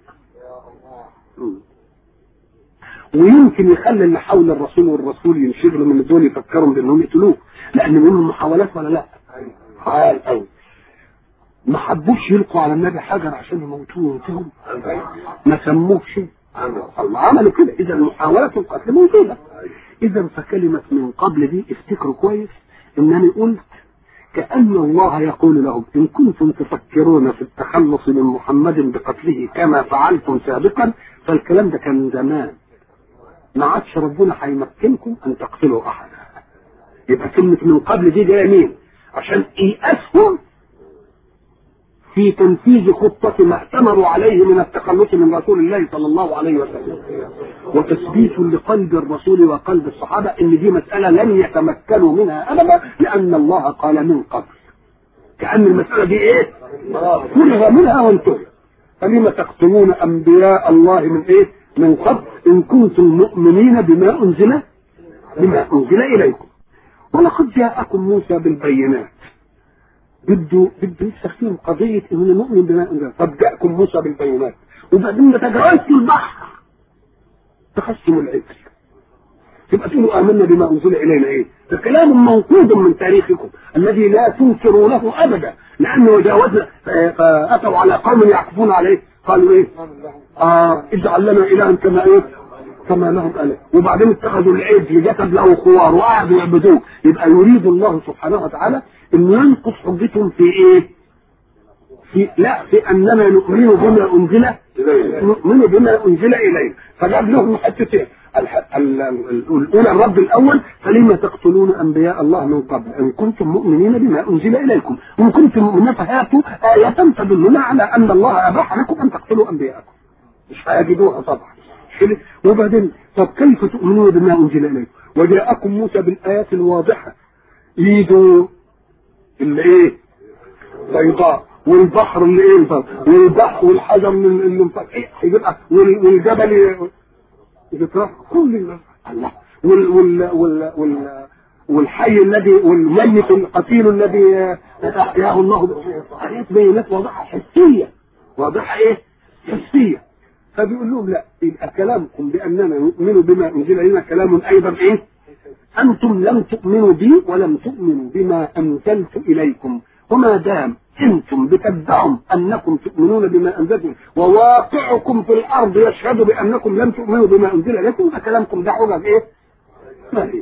ويمكن يخلي اللي حول الرسول والرسول ينشغلوا من دول يفكروا بانهم يقتلوه، لان منهم محاولات ولا لا؟ حال قوي. ما حبوش يلقوا على النبي حجر عشان يموتوه وينتهوا، ما سموهش الله عملوا كده. اذا محاولات القتل موجوده. اذا فكلمه من قبل دي افتكروا كويس انني قلت كأن الله يقول لهم إن كنتم تفكرون في التخلص من محمد بقتله كما فعلتم سابقا فالكلام ده كان زمان، ما عادش ربنا هيمكنكم أن تقتلوا أحدا. يبقى كلمة من قبل دي جاية مين؟ عشان يأسهم في تنفيذ خطة ما اعتمروا عليه من التخلص من رسول الله صلى الله عليه وسلم، وتثبيت لقلب الرسول وقلب الصحابة ان دي مسألة لن يتمكنوا منها ابدا لان الله قال من قبل. كأن المسألة دي ايه؟ فرغ منها وانتهى. فلما تقتلون انبياء الله من ايه؟ من قبل ان كنتم مؤمنين بما انزل اليكم. ولقد جاءكم موسى بالبينات. بده يستخدم قضية ان المؤمن بما انزل. قد جاءكم موسى بالبينات وبعدين تجاوزتوا البحر تخصموا العجل تبقى تقولوا آمنا بما أنزل إلينا إيه؟ ده كلام منقوض من تاريخكم الذي لا تنكرونه أبدا، لأنه جاوزنا فأتوا على قوم يعكفون عليه قالوا إيه؟ اجعل لنا إلها كما إيه؟ كما لهم آله. وبعدين اتخذوا العجل جسد له خوار وقعدوا يعبدوه. يبقى يريد الله سبحانه وتعالى أن ينقص حجتهم في إيه؟ في أننا نؤمن بما أنزل إلينا. فجاب لهم حتتين. الأولى الرد الأول فلما تقتلون أنبياء الله من قبل إن كنتم مؤمنين بما أنزل إليكم وإن كنتم مؤمنين فهاتوا آية تدلنا على أن الله أباح لكم أن تقتلوا أنبياءكم. مش هيجدوها طبعا. وبعدين طب كيف تؤمنون بما أنزل إليكم وجاءكم موسى بالآيات الواضحة يدوا اللي إيه بيضاء والبحر اللي ايه والبحر والحجر اللي مفتح ايه يبقى والجبل يترك كل الله والحي الذي والميت القتيل الذي احياه الله. آيات بينات واضحه حسيه ايه حسيه. فبيقول لهم لا يبقى كلامكم باننا نؤمن بما انزل الينا كلام ايضا ايه أنتم لم تؤمنوا بي ولم تؤمنوا بما أنزلت إليكم، وما دام أنتم بتدعوا أنكم تؤمنون بما أنزلت وواقعكم في الأرض يشهد بأنكم لم تؤمنوا بما أنزل إليكم، فكلامكم ده حجة إيه؟ ما هي.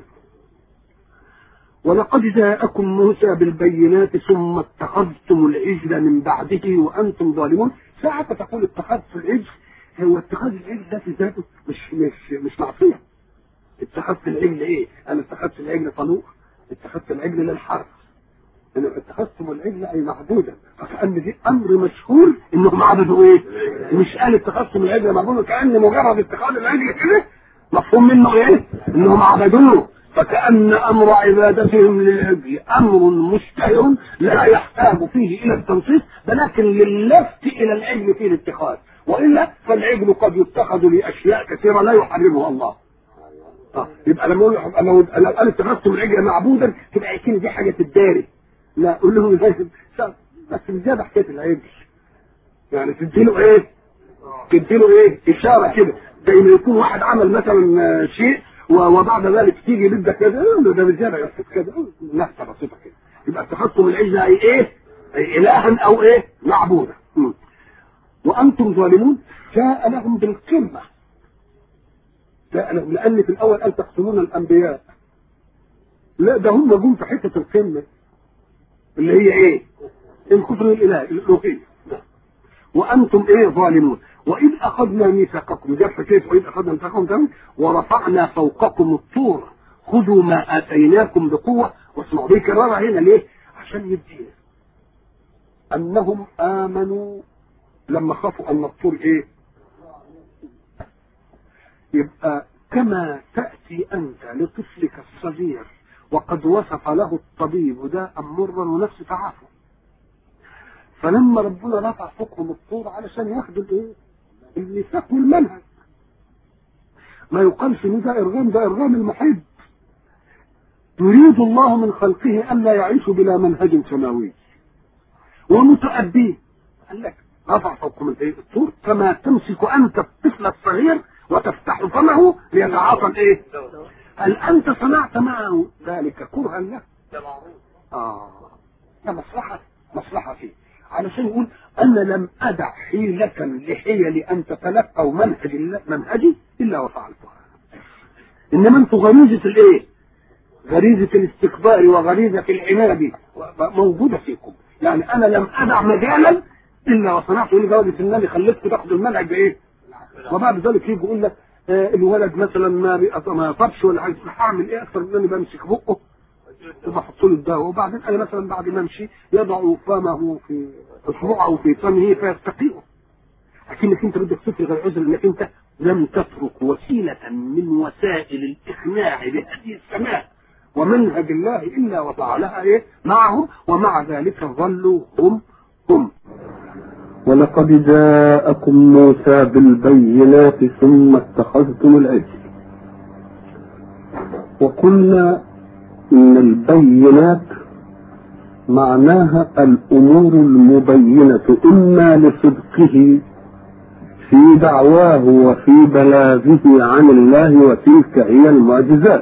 ولقد جاءكم موسى بالبينات ثم اتخذتم العجل من بعده وأنتم ظالمون. ساعة تقول اتخذت العجل، هو اتخاذ العجل ده في ذاته مش معصية. اتخذت العجل ايه؟ انا اتخذت العجل طلوق، اتخذت العجل للحرب، انا اتخذتم العجل اي معبودا، فكأن دي امر مشهور انهم عبدوا ايه؟ مش قال اتخذتم العجل معبودا، كأن مجرد اتخاذ العجل كده مفهوم منه ايه؟ انهم عبدوه، فكأن امر عبادتهم للعجل امر مشتهر لا يحتاج فيه الى التنصيص، ولكن للفت الى العجل في الاتخاذ، والا فالعجل قد يتخذ لاشياء كثيره لا يحرمها الله. يبقى لما لو قال اتخذتم العجل معبودا تبقى يمكن دي حاجه تداري، لا قول لهم بس زياده حكايه العجل، يعني تديله ايه؟ تديله ايه؟ اشاره كده زي ما يكون واحد عمل مثلا شيء وبعد ذلك تيجي بدك كده ده بزياده يحسب كده نفسه بسيطه كده، يبقى اتخذتم العجل اي ايه؟ أي الها او ايه؟ معبودا. وانتم ظالمون جاء لهم بالقمه، لأن في الأول قال تقتلون الأنبياء، لا ده هم جم في حتة القمة اللي هي إيه؟ الكفر الإلهية. وأنتم إيه؟ ظالمون. وإذ أخذنا ميثاقكم، جاب حكاية وإذ أخذنا ميثاقكم ورفعنا فوقكم الطور خذوا ما آتيناكم بقوة واسمعوا. بيكررها هنا ليه؟ عشان يدينا أنهم آمنوا لما خافوا أن الطور إيه؟ يبقى كما تأتي أنت لطفلك الصغير وقد وصف له الطبيب داء مرا ونفس تعافى، فلما ربنا رفع فوقهم الطور علشان ياخدوا الايه؟ الميثاق والمنهج، ما يقالش ان ده ارغام، ده ارغام المحب. يريد الله من خلقه ان لا يعيشوا بلا منهج سماوي ومتأدين. قال لك رفع فوقهم الطور كما تمسك انت الطفل الصغير وتفتح فمه ليتعاطى الايه؟ هل انت صنعت معه ذلك كرها له؟ ده مصلحه فيه، علشان يقول انا لم ادع حيلة لحيل ان تتلقوا منهجي الا وفعلتها. انما انتم غريزه الايه؟ غريزه الاستكبار وغريزه العناد موجوده فيكم، يعني انا لم ادع مجالا الا وصنعته لدرجه ان انا خليتكم تاخدوا المنهج بايه؟ وبعد ذلك يجي يقول لك الولد مثلا ما طبش ولا عايز، هعمل ايه اكثر من اني بمسك بقه وبحط له الدواء، وبعدين انا مثلا بعد ما امشي يضع فمه في اصبعه في فمه فيستقيء. لكنك انت بدك تفرغ العذر انك انت لم تترك وسيله من وسائل الاقناع بهدي السماء ومنهج الله الا وفعلها ايه؟ معهم، ومع ذلك ظلوا هم. ولقد جاءكم موسى بالبينات ثم اتخذتم العجل. وقلنا ان البينات معناها الامور المبينة اما لصدقه في دعواه وفي بلاغه عن الله وتلك هي المعجزات،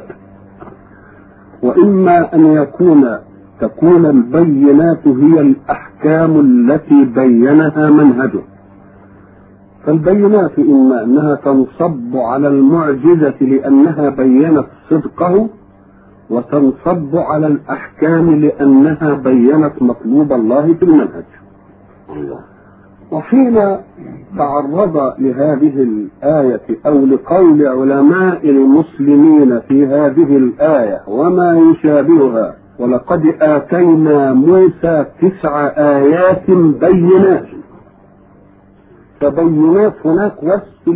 واما ان تكون البينات هي الأحكام التي بينها منهجه. فالبينات إما أنها تنصب على المعجزة لأنها بينت صدقه، وتنصب على الأحكام لأنها بينت مطلوب الله في المنهج. وحين تعرض لهذه الآية أو لقول علماء المسلمين في هذه الآية وما يشابهها ولقد آتينا موسى 9 آيات بينات، فبينات هناك وصف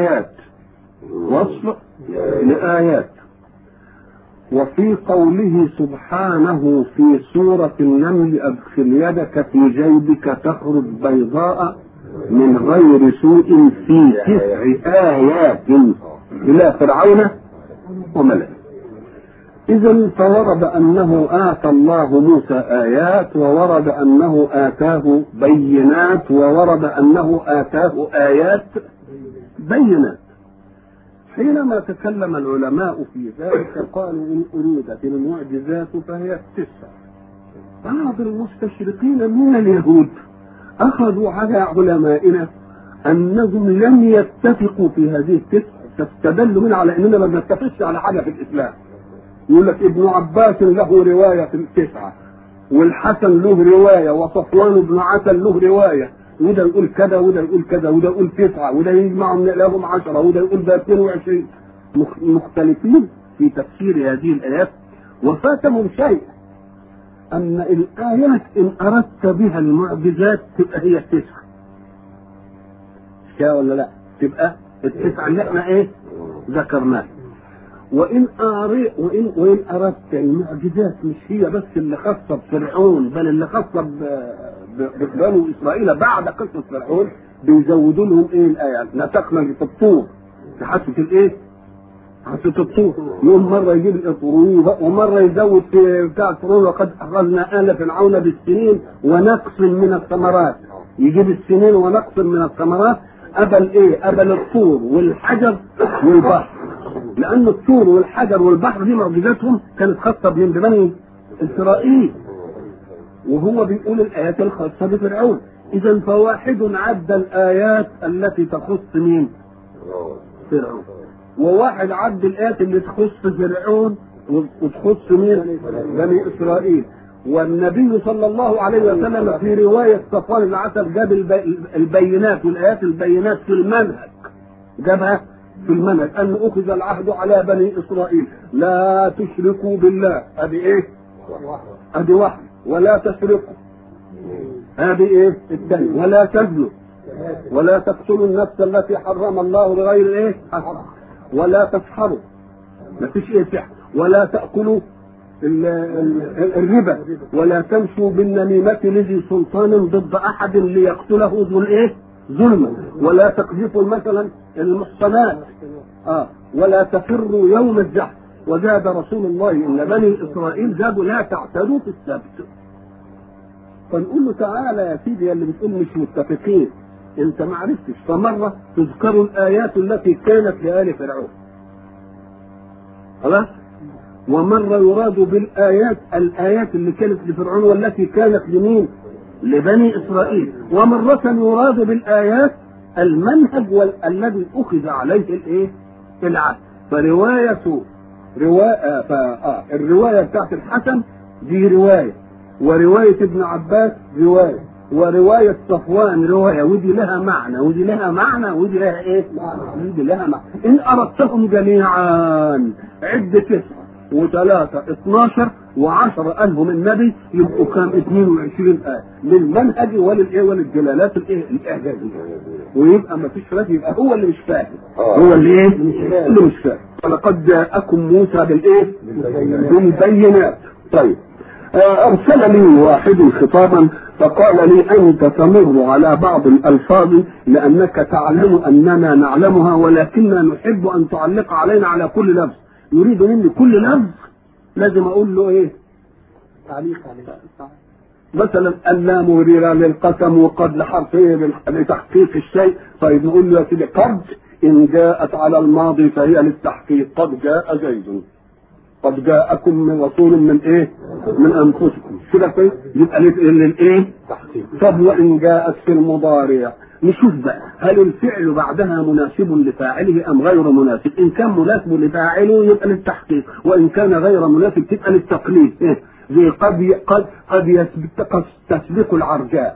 لآيات. وفي قوله سبحانه في سورة النمل أدخل يدك في جيبك تخرج بيضاء من غير سوء في 9 آيات إلى فرعون وملئه. إذن فورد أنه آتى الله موسى آيات، وورد أنه آتاه بينات، وورد أنه آتاه آيات بينات. حينما تكلم العلماء في ذلك قالوا إن أريدت المعجزات فهي 9. بعض المستشرقين من اليهود أخذوا على علمائنا أنهم لم يتفقوا في هذه 9، فاستدلوا من على أننا ما بنتفقش على حاجة في الإسلام. يقول لك ابن عباس له رواية في 9، والحسن له رواية، وصفوان بن عسل له رواية، وده يقول كذا وده يقول كذا، وده يقول 9، وده يجمعهم لهم 10، وده يقول ده 22. مختلفين في تفسير هذه الآيات، وفاتهم شيء أن الآيات إن أردت بها المعجزات تبقى هي 9. كده ولا لا؟ تبقى 9 اللي احنا ايه ذكرناها. وإن أردت المعجزات مش هي بس اللي خاصة بفرعون، بل اللي خاصة ببنو إسرائيل بعد قصة فرعون، بيزودوا لهم ايه الآيات. نتقنا في الطور في حادثة الايه؟ حادثة الطور. يوم مرة يجيب الطور، ومرة يزود في بتاع الطور وقد أخذنا آل فرعون بالسنين ونقص من الثمرات. يجيب السنين ونقص من الثمرات. قبل ايه؟ قبل الطور والحجر والبحر، لأن الطور والحجر والبحر دي معجزاتهم كانت خاصة ببني إسرائيل، وهو بيقول الآيات الخاصة بفرعون. إذا فواحد عد الآيات التي تخص مين؟ فرعون، وواحد عد الآيات اللي تخص فرعون وتخص مين؟ بني إسرائيل. والنبي صلى الله عليه وسلم في رواية صفوان بن عسل جاب البينات والآيات البينات في المنهج، جابها في المنهج أن أخذ العهد على بني إسرائيل لا تشركوا بالله، هذه إيه؟ هذه واحد. ولا تسرقوا، هذه إيه؟ الثانية. ولا تزنوا، ولا تقتلوا النفس التي حرم الله بغير إيه؟ ولا تسحروا، ما فيش إيه سحر. ولا تأكلوا الربا، ولا تمشوا بالنميمة لذي سلطان ضد أحد ليقتله ذو الإيه؟ ظلما. ولا تقذفوا مثلا المحصنات، ولا تفروا يوم الزحف. وزاد رسول الله ان بني اسرائيل زادوا لا تعتدوا في السبت. فنقول له تعالى يا سيدي اللي بتقول مش متفقين، انت ما عرفتش. فمره تذكروا الايات التي كانت لآل فرعون، خلاص، ومره يراد بالايات الايات اللي كانت لفرعون والتي كانت لمين؟ لبني إسرائيل. ومرة يراد بالآيات المنهج الذي أخذ عليه الإيه؟ العهد. الرواية بتاعت الحسن دي رواية، ورواية ابن عباس رواية، ورواية صفوان رواية، ودي لها معنى ودي لها معنى ودي لها إيه؟ ودي لها معنى. إن أردتهم جميعا عد 9 و3 12 و10 قالهم النبي، يبقوا كام؟ 22 آية للمنهج وللإيه؟ وللجلالات الإيه؟ الإعجازية. ويبقى ما فيش رد، يبقى هو اللي مش فاهم، هو اللي إيه؟ اللي مش فاهم. ولقد جاءكم موسى بالإيه؟ بالبينات. طيب، أرسل لي واحد خطابا فقال لي أنت تمر على بعض الألفاظ لأنك تعلم أننا نعلمها، ولكننا نحب أن تعلق علينا على كل لفظ. يريد مني كل لفظ لازم أقول له إيه؟ تعليق عليه. مثلا اللام مريرة للقسم، وقد لحرف لتحقيق الشيء. طيب نقول له يا سيدي قد إن جاءت على الماضي فهي للتحقيق، قد جاء زيد، قد جاءكم من رسول من ايه؟ من انفسكم. كده كويس؟ يبقى للايه؟ تحقيق. طب وان جاءت في المضارع نشوف بقى هل الفعل بعدها مناسب لفاعله ام غير مناسب. ان كان مناسب لفاعله يبقى للتحقيق، وان كان غير مناسب تبقى للتقليد. إيه؟ زي قد تسبق العرجاء،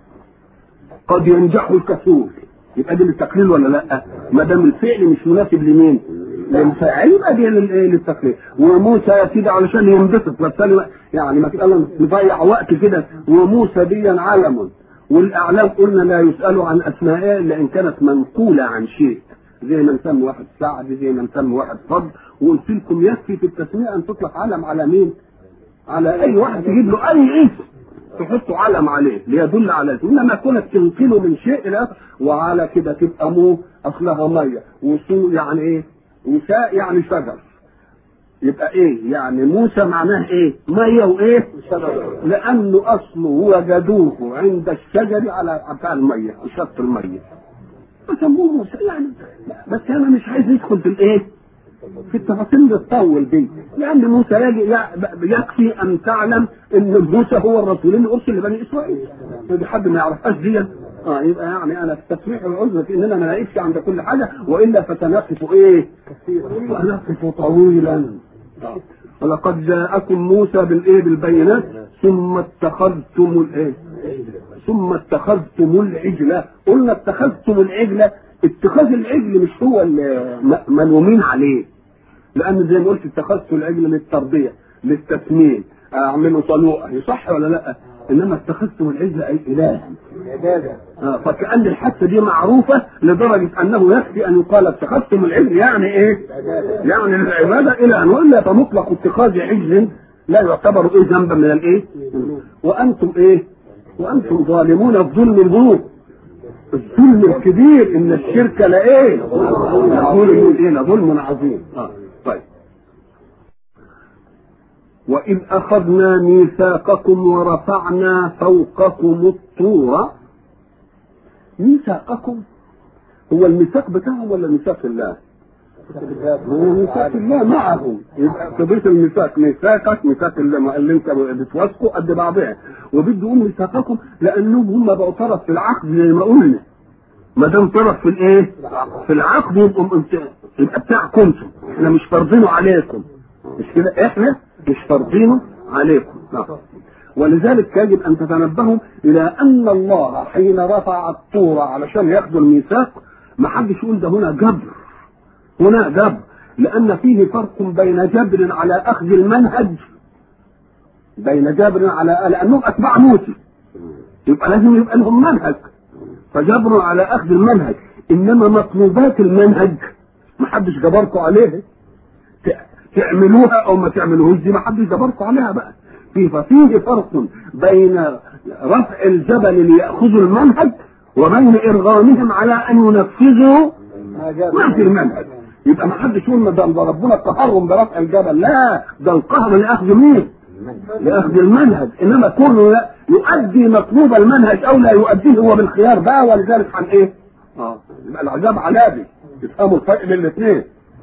قد ينجح الكسول، يبقى دي للتقليد ولا لا؟ ما دام الفعل مش مناسب لمين؟ للفاعل، يبقى دي للتقليد. وموسى يا سيدي علشان ينبسط، يعني ما تقول نضيع وقت كده. وموسى دي علم، والاعلام قلنا لا يسأل عن اسمائها الا ان كانت منقوله عن شيء، زي ما نسمي واحد سعد، زي ما نسمي واحد فضل. وقلت لكم يكفي في التسميه ان تطلق علم على مين؟ على اي واحد تجيب له اي اسم تحطوا علم عليه ليدل على اسم. انما كونك تنقله من شيء الى اخر، وعلى كده تبقى مو اصلها ميه، وسوء يعني ايه؟ وساء يعني شجر. يبقى ايه يعني موسى معناه ايه؟ ميه وايه؟ لانه اصله وجدوه عند الشجر على بتاع الميه، شط الميه. فسموه موسى يعني. بس انا مش عايز ندخل في الايه؟ في التفاصيل اللي تطول دي، لان موسى يكفي ان تعلم ان موسى هو الرسول اللي ارسل لبني اسرائيل. دي حد ما يعرفهاش دي يبقى يعني انا في التسميح والعذر في اننا ما نعيش عند كل حاجه، والا فتنقف ايه؟ فتنقف طويلا. ولقد جاءكم موسى بالايه؟ بالبينات ثم اتخذتم الايه؟ ثم اتخذتم العجله. قلنا اتخذتم العجله، اتخاذ العجل مش هو الملومين عليه، لان زي ما قلت اتخذت العجل للتربيه للتسمين، اعمله طلوقه، صح ولا لا؟ انما اتخذتم العجل اي الها. فكأن الحادثه دي معروفه لدرجه انه يكفي ان يقال اتخذتم العجل يعني ايه؟ يعني العباده الى ان، والا فمطلق اتخاذ عجل لا يعتبر ايه؟ ذنبا من الايه؟ وانتم ايه؟ وانتم ظالمون في ظلم الذنوب. الظلم الكبير ان الشرك لايه؟ ظلم عظيم. طيب. وإذ أخذنا ميثاقكم ورفعنا فوقكم الطور. ميثاقكم هو الميثاق بتاعهم ولا ميثاق الله؟ هو ميثاق الله معهم. يبقى قضية الميثاق ميثاقك ميثاق اللي انت بتوثقوا قد بعضها، وبده يقول ميثاقكم لانهم هم بقوا طرف في العقد زي ما قلنا. ما دام طرف في الايه؟ في العقد يبقى بتاعكم انتم، احنا مش فرضينه عليكم، مش كده؟ احنا مش فرضينه عليكم. ولذلك يجب ان تتنبهوا الى ان الله حين رفع الطور علشان ياخذوا الميثاق ما حدش يقول ده هنا جبر، هنا جبر، لان فيه فرق بين جبر على اخذ المنهج، بين جبر على لانهم اتباع موسى يبقى لازم يبقى لهم منهج، فجبر على اخذ المنهج. انما مطلوبات المنهج ما حدش جبركم عليها، تعملوها او ما تعملوهاش دي ما حدش جبركم عليها بقى. ففيه فرق بين رفع الجبل ليأخذوا المنهج وبين ارغامهم على ان ينفذوا ما في المنهج. يبقى ما حدش يقول ده ربنا قهرهم برفع الجبل، لا، ده القهر لاخذ مين؟ لاخذ المنهج. انما كونه يؤدي مطلوب المنهج او لا يؤديه هو بالخيار بقى، ولذلك عن ايه؟ يبقى العذاب علابي. يفهموا الفرق بين الاثنين.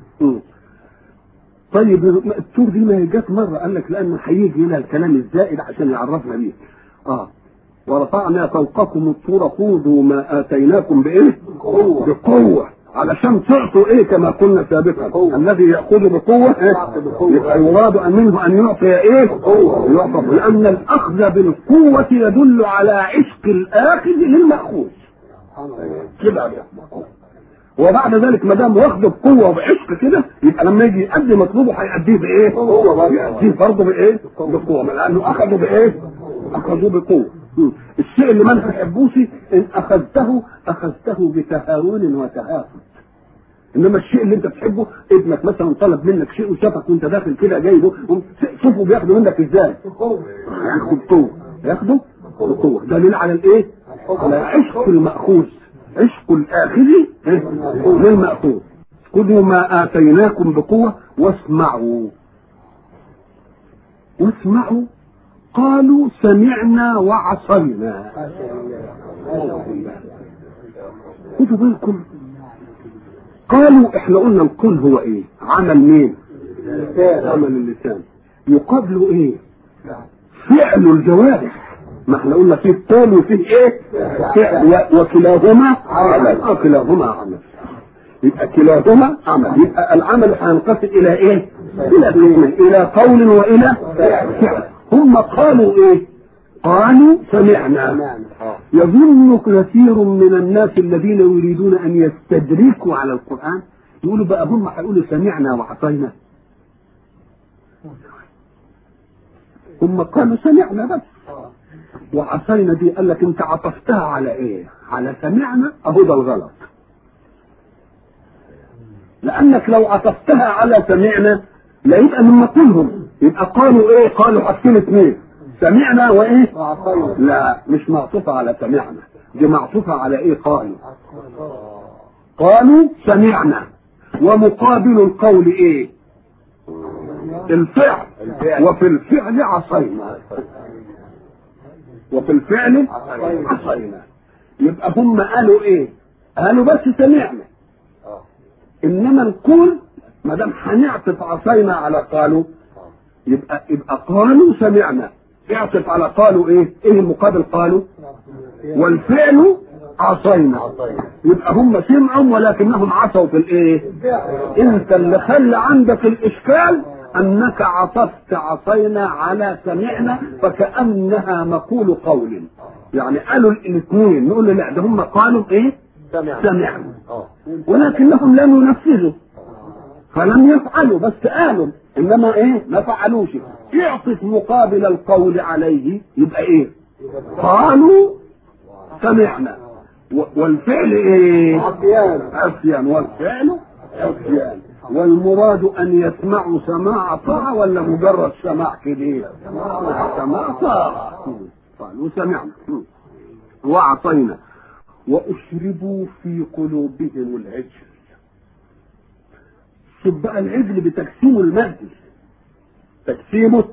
طيب الطور دي ما جت مره قال لك لانه هيجي هنا الكلام الزائد عشان يعرفنا بيه. ورفعنا فوقكم الطور خذوا ما اتيناكم بايه؟ بقوه، علشان تعطوا ايه؟ كما قلنا سابقا الذي ياخذ بقوه يبقى يراد منه ان يعطي ايه؟ يعطى، لان الاخذ بالقوه يدل على عشق الاخذ للماخوذ كده. وبعد ذلك ما دام واخده بقوه وبعشق كده يبقى لما يجي يؤدي مطلوبه هيأديه بايه؟ يأديه برضه بايه؟ بقوه، لانه اخذوا بايه؟ اخذوا بقوه. الشيء اللي ما تحبوش ان اخذته بتهاون وتهافت. انما الشيء اللي انت بتحبه، ابنك مثلا طلب منك شيء وشافك وانت داخل كده جايبه، شوفوا بياخده منك ازاي؟ ياخده بقوه، ياخده بقوه، دليل على الايه؟ على عشق المأخوذ، عشق الاخذ للمأخوذ. خذوا ما اتيناكم بقوه واسمعوا. واسمعوا قالوا سمعنا وعصينا. خذوا بالكم، قالوا احنا قلنا القول هو ايه؟ عمل مين؟ عمل اللسان. يقابله ايه؟ فعل الجوارح. ما احنا قلنا فيه قول وفيه ايه؟ فعل، وكلاهما عمل. كلاهما عمل. يبقى كلاهما عمل. يبقى العمل هينقسم الى ايه؟ الى اثنين، الى قول والى فعل. هم قالوا ايه؟ قالوا سمعنا. يظن كثير من الناس الذين يريدون ان يستدركوا على القرآن يقولوا بقى هم هيقولوا سمعنا وعصينا. هم قالوا سمعنا بس، وعصينا دي قال لك انت عطفتها على ايه؟ على سمعنا، اهو ده الغلط. لانك لو عطفتها على سمعنا لا يبقى من مقولهم، يبقى قالوا ايه؟ قالوا حاجتين اثنين، سمعنا وايه؟ لا، مش معطوفه على سمعنا، دي معطوفه على ايه؟ قالوا سمعنا. ومقابل القول ايه؟ الفعل. وفي الفعل عصينا. وفي الفعل عصينا. يبقى هم قالوا ايه؟ قالوا بس سمعنا. انما نقول ما دام هنعطف عصينا على قالوا يبقى قالوا سمعنا. اعطف على قالوا ايه المقابل؟ قالوا والفعل عصينا. يبقى هم سمعوا ولكنهم عصوا في الايه؟ انت اللي خلى عندك الاشكال انك عطفت عصينا على سمعنا فكأنها مقول قول. يعني قالوا الاثنين، نقول لا ده هم قالوا ايه؟ سمعنا. ولكنهم لم ينفذوا فلم يفعلوا، بس قالوا انما ايه؟ ما فعلوش. يعطف مقابل القول عليه يبقى ايه؟ قالوا سمعنا والفعل ايه؟ عصيان. والفعل عصيان. والمراد ان يسمعوا سماع طاعة ولا مجرد سماع كده؟ سماع طاعة. قالوا سمعنا وأعطينا وأشربوا في قلوبهم العجل. شوف بقى العجل بتقسيمه المادي، تقسيمه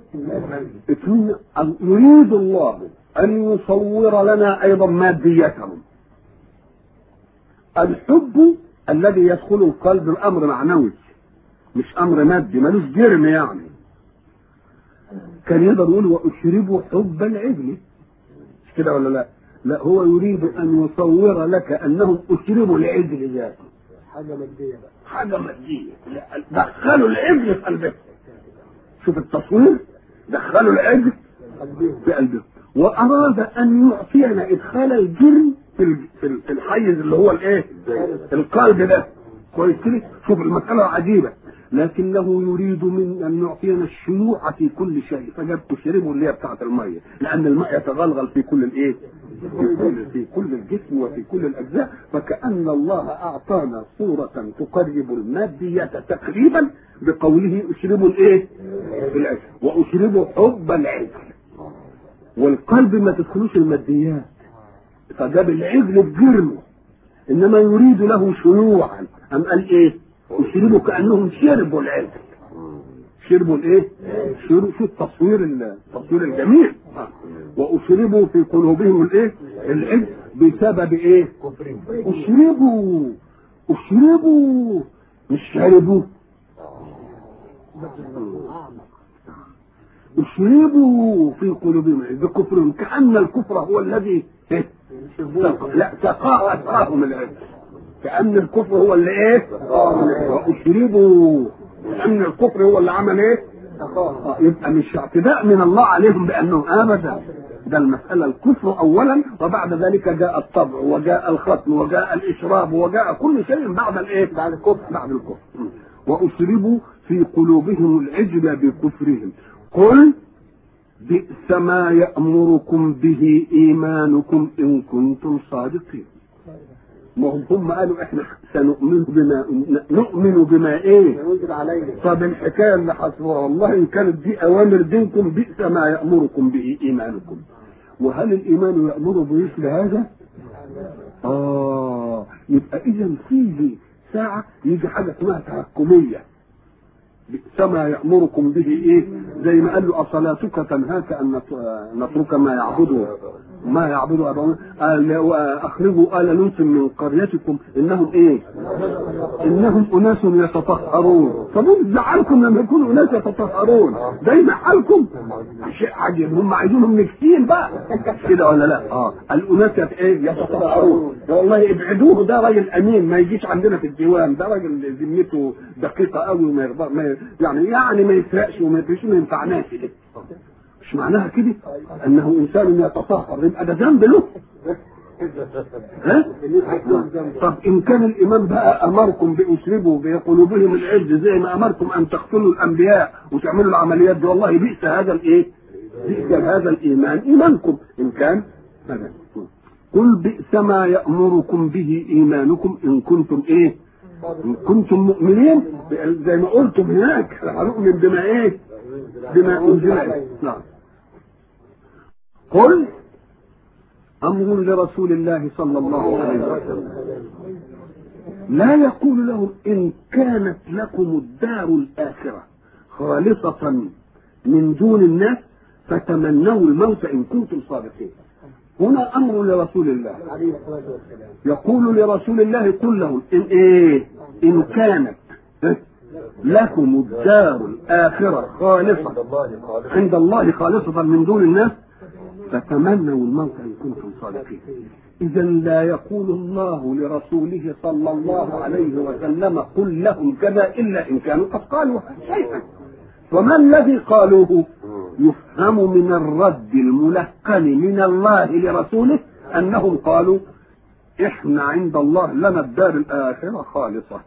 يريد الله أن يصور لنا أيضا ماديتهم. الحب الذي يدخل القلب الأمر معنوي مش أمر مادي، ملوش جرم يعني. كان يقدر يقول وأشربوا حب العجل، مش كده ولا لا؟ لا، هو يريد أن يصور لك أنهم أشربوا العجل ذاته. حاجة مادية بقى، حاجة مادية. دخلوا العجل في قلبهم. شوف التصوير، دخلوا العجل في قلبهم. وأراد أن يعطينا إدخال الجرم في الحيز اللي هو الإيه؟ القلب ده. كويس كده؟ شوف المسألة عجيبة. لكنه يريد من ان يعطينا الشيوع في كل شيء، فجاب تشربه اللي هي بتاعه الميه، لان الماء يتغلغل في كل الايه؟ في كل الجسم وفي كل الاجزاء. فكأن الله اعطانا صورة تقرب المادية تقريبا بقوله اشربوا الايه؟ العجل. واشربوا حب العجل. والقلب ما تدخلوش الماديات، فجاب العجل بجرمه، انما يريد له شيوعا. ام قال ايه؟ وشربوا كأنهم شربوا العجل. شربوا الايه؟ شو التصوير الجميل. واشربوا في قلوبهم الايه؟ العجل بسبب ايه؟ اشربوا مش شربوا. اشربوا في قلوبهم بكفرهم، كأن الكفر هو الذي لا سقى أسراهم العجل. كأن الكفر هو اللي ايه؟ واشربوا كأن الكفر هو اللي عمل ايه؟ يبقى مش اعتداء من الله عليهم بأنهم ابدا. ده المسألة الكفر اولا، وبعد ذلك جاء الطبع وجاء الختم وجاء الاشراب وجاء كل شيء بعد الايه؟ بعد الكفر. واشربوا في قلوبهم العجل بكفرهم. قل بئس ما يأمركم به ايمانكم ان كنتم صادقين. ما هم قالوا احنا نؤمن بما ايه؟ طب الحكايه اللي حصلها والله ان كانت دي اوامر دينكم بئس ما يأمركم به ايمانكم. وهل الايمان يأمر بمثل هذا؟ يبقى اذا فيه ساعه يجي حاجه اسمها تحكميه. بئس ما يأمركم به ايه؟ زي ما قال له اصلاتك تنهاك ان نترك ما يعبد اباؤنا. اخرجوا آل لوط من قريتكم انهم ايه؟ انهم اناس يتطهرون. طب زعلكم لما يكونوا اناس يتطهرون؟ دايما حالكم شيء عجيب. هم عايزينهم نكتين بقى كده ولا لا؟ الاناس ايه؟ يتطهرون. والله ابعدوه، ده راجل امين ما يجيش عندنا في الديوان، ده راجل ذمته دقيقه قوي وما يرضى يعني ما يسرقش وما ينفعناش كده. مش معناها كده انه انسان يتطهر يبقى ده ذنب له؟ طب ان كان الامام بقى امركم باشربوا بقلوبهم العجل زي ما امركم ان تقتلوا الانبياء وتعملوا العمليات دي، والله بئس هذا الايه؟ بئس هذا الايمان ايمانكم ان كان هذا. قل بئس ما يأمركم به ايمانكم ان كنتم ايه؟ ان كنتم مؤمنين. زي ما قلتم هناك هنؤمن بما ايه؟ بما انزل عليه. نعم. قل امر لرسول الله صلى الله عليه وسلم لا يقول لهم ان كانت لكم الدار الاخره خالصه من دون الناس فتمنوا الموت ان كنتم صادقين. هنا امر لرسول الله يقول لرسول الله قل لهم ان كانت لكم الدار الآخرة خالصة عند الله خالصة من دون الناس فتمنوا الموت إن كنتم صادقين. إذا لا يقول الله لرسوله صلى الله عليه وسلم قل لهم كذا إلا إن كانوا قد قالوا شيئا. وما الذي قالوه يفهم من الرد الملقن من الله لرسوله أنهم قالوا إحنا عند الله لنا الدار الآخرة خالصة.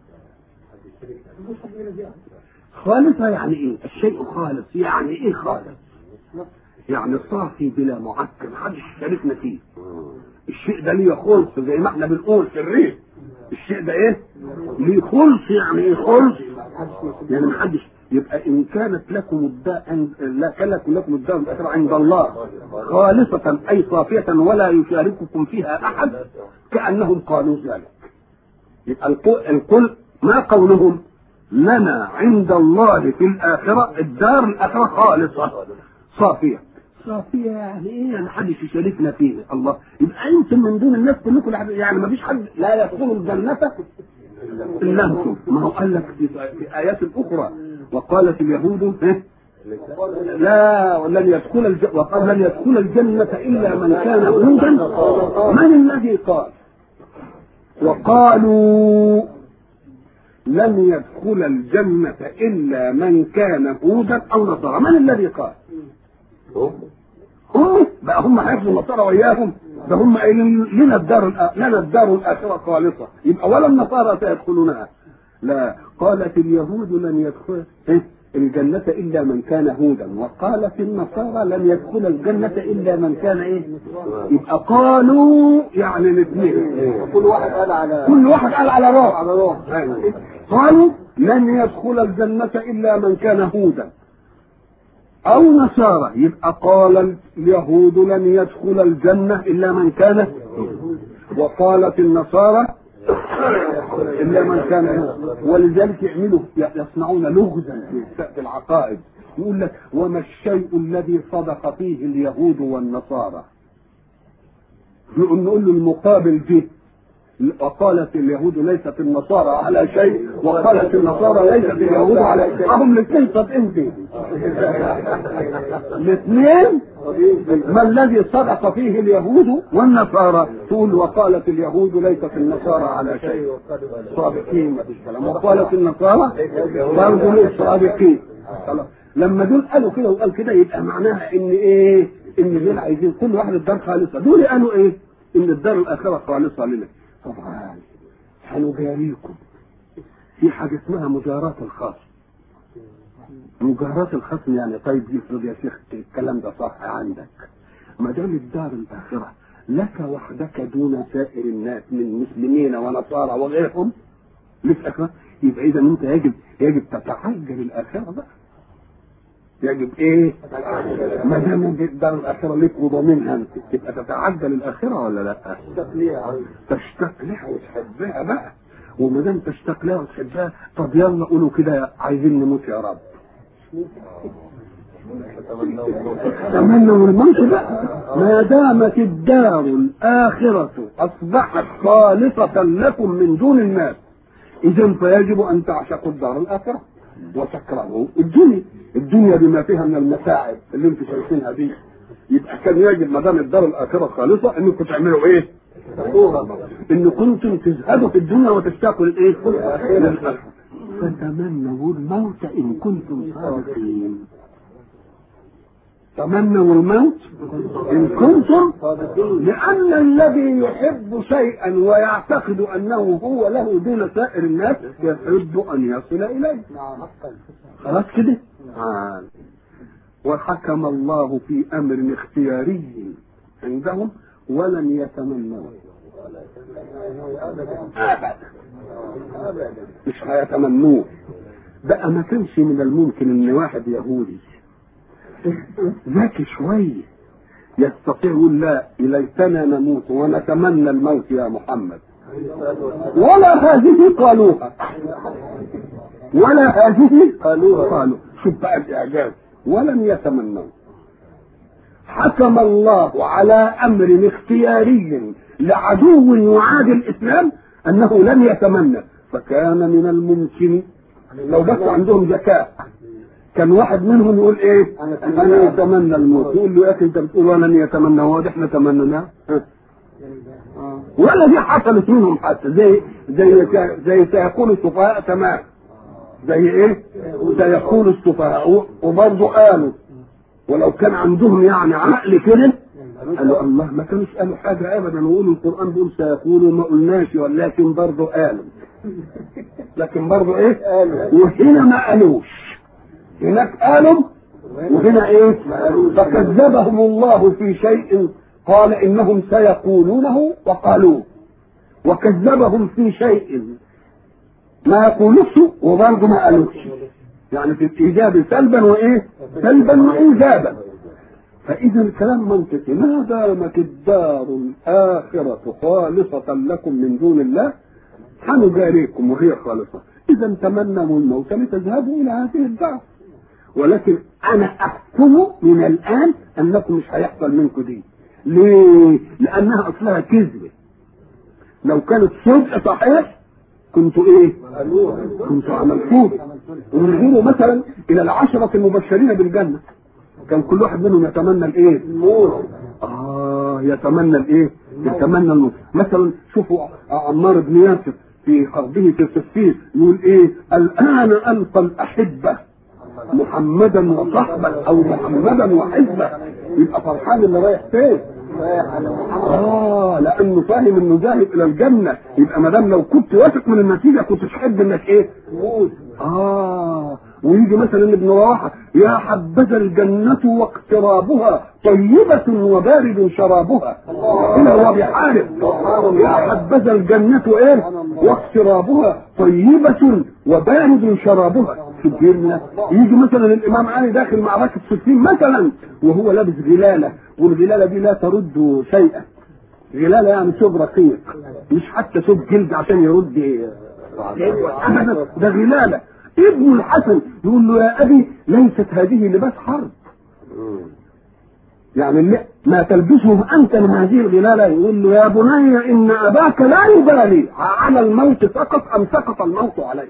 خالصة يعني ايه؟ الشيء خالص يعني ايه خالص؟ يعني صافي بلا معكر، محدش يشاركنا فيه. الشيء ده ليه خلص زي ما احنا بنقول في الريف. الشيء ده ايه؟ ليه خلص. يعني ايه خلص؟ يعني محدش. يبقى ان كانت لكم الدار لكم الدار الاخره عند الله خالصة اي صافية ولا يشارككم فيها احد كأنهم قالوا ذلك. يبقى القل ما قولهم لنا عند الله في الآخرة الدار الآخرة خالصة صافية. صافية يعني ايه؟ يعني محدش يشاركنا فيه. الله. يبقى انتم من دون الناس كلكم يعني ما فيش حد لا يدخل الجنة الا انتم. ما هو قال لك في آيات أخرى وقالت اليهود لا وقال لن يدخل الجنة إلا من كان هودا. من الذي قال؟ وقالوا لن يدخل الجنة إلا من كان هودا أو نصارى. من الذي قال؟ هم بقى هم حفظوا النصارى وإياهم. ده هم قايلين لنا الدار الآخرة خالصة. يبقى ولا النصارى سيدخلونها. لا، قالت اليهود لن يدخل الجنة إلا من كان هودا، وقالت النصارى لن يدخل الجنة إلا من كان إيه؟ يبقى قالوا يعني الاثنين. كل واحد قال على روح. قالوا لن يدخل الجنة إلا من كان هودا أو نصارى. يبقى قال اليهود لن يدخل الجنة إلا من كان، وقالت النصارى إلا من كان هودا. ولذلك يصنعون لغزا في العقائد. يقول لك وما الشيء الذي صدق فيه اليهود والنصارى؟ نقول له المقابل دي. وقالت اليهود ليست النصارى على شيء وقالت النصارى ليست اليهود على شيء. هم الاثنين صادقين. الاثنين ما الذي صدق فيه اليهود والنصارى؟ تقول وقالت اليهود ليست النصارى على شيء صادقين ما فيش كلام، وقالت النصارى برضه ليس صادقين. لما دول قالوا كده وقال كده يبقى معناها ان ايه؟ ان دول عايزين كل واحد الدار خالصه. دول قالوا ايه؟ ان الدار الاخره خالصه لنا. طبعا هنجاريكم في حاجه اسمها مجاراة الخصم. مجاراة الخصم يعني طيب يفرض يا شيخ الكلام ده صح عندك، ما دام الدار الاخره لك وحدك دون سائر الناس من مسلمين ونصارى وغيرهم لك اخره، يبقى اذا انت يجب تتعجل الاخره بقى. يجب ايه؟ ما دام الدار الاخره لك وضامنها انت تبقى تتعجل الاخره ولا لا؟ تشتاق لها وتحبها بقى. وما دام تشتاق لها وتحبها طب يلا قولوا كده عايزين نموت يا رب. تمنوا الموت بقى. ما دامت الدار الاخره اصبحت خالصه لكم من دون الناس اذا فيجب ان تعشقوا الدار الاخره وتكرهوا الدنيا بما فيها من المتاعب اللي انتم شايفينها دي. يبقى كان يجب ما دام الدار الاخره خالصه انكم تعملوا ايه؟ ان كنتم تزهدوا في الدنيا وتشتاقوا للايه؟ للاخره. فتمنوا الموت ان كنتم صادقين. تمنوا الموت ان كنتم صادقين، لان الذي يحب شيئا ويعتقد انه هو له دون سائر الناس يحب ان يصل اليه. خلاص كده. وحكم الله في امر اختياري عندهم ولن يتمنوا ابدا. مش هيتمنوه بقى. ما كانش من الممكن ان واحد يهودي ذكي شويه يستطيع يقول لا ليتنا نموت ونتمنى الموت يا محمد، ولا هذه قالوها قالوا. شوف بقى الاعجاز. ولم يتمنوا. حكم الله على امر اختياري لعدو يعادي الاسلام انه لن يتمنى، فكان من الممكن لو بس عندهم ذكاء كان واحد منهم يقول ايه؟ انا اتمنى الموت. يقول له يا اخي انت بتقول ولن يتمنى، هو احنا تمناه؟ ولا دي حصلت منهم حتى زي سيقول السفهاء. تمام، زي ايه؟ سيقول السفهاء. وبرضه قالوا ولو كان عندهم يعني عقل كده قالوا الله ما كانوش قالوا حاجه ابدا، ويقولوا القران بيقول سيقولوا ما قلناش، ولكن برضه قالوا. لكن برضه ايه؟ وهنا ما قالوش، هناك قالوا وهنا ايه؟ فكذبهم الله في شيء قال انهم سيقولونه وقالوه، وكذبهم في شيء ما يقولوش وبرضه ما قالوش، يعني في الايجاب سلبا وايه؟ سلبا وايجابا. فاذا الكلام منطقي، ما دامت الدار الاخره خالصه لكم من دون الله حنجاريكم وهي خالصه، اذا تمنوا الموت لتذهبوا الى هذه الدار. ولكن انا احكم من الان انكم مش هيحصل منكم دي. ليه؟ لانها اصلها كذبه. لو كانت صدق صحيح كنتوا ايه؟ كنتوا عملتوه. ونجيبوا مثلا الى العشرة المبشرين بالجنة، كان كل واحد منهم يتمنى الايه؟ الموت. يتمنى الايه؟ يتمنى الموت. مثلا شوفوا عمار بن ياسر في قرضه في التفسير يقول ايه؟ الان القى الاحبه محمدا وصحبه او محمدا وحزبه. يبقى فرحان اللي رايح فين؟ لانه فاهم انه ذاهب الى الجنه. يبقى ما دام لو كنت واثق من النتيجه كنت تحب انك ايه؟ تموت. ويجي مثلا ابن رواحه يا حبذا الجنه واقترابها طيبه وبارد شرابها. هنا هو بيحارب يا حبذا الجنه ايه؟ واقترابها طيبه وبارد شرابها. يجي مثلا الامام علي داخل معركه صفين مثلا وهو لابس غلاله، والغلاله دي لا ترد شيئا. غلاله يعني ثوب رقيق، مش حتى ثوب جلد عشان يرد ابدا، ده غلاله. ابن الحسن يقول له يا ابي ليست هذه لباس حرب، يعني ما تلبسه انت من هذه الغلاله. يقول له يا بني ان اباك لا يبالي على الموت سقط ام سقط الموت عليه.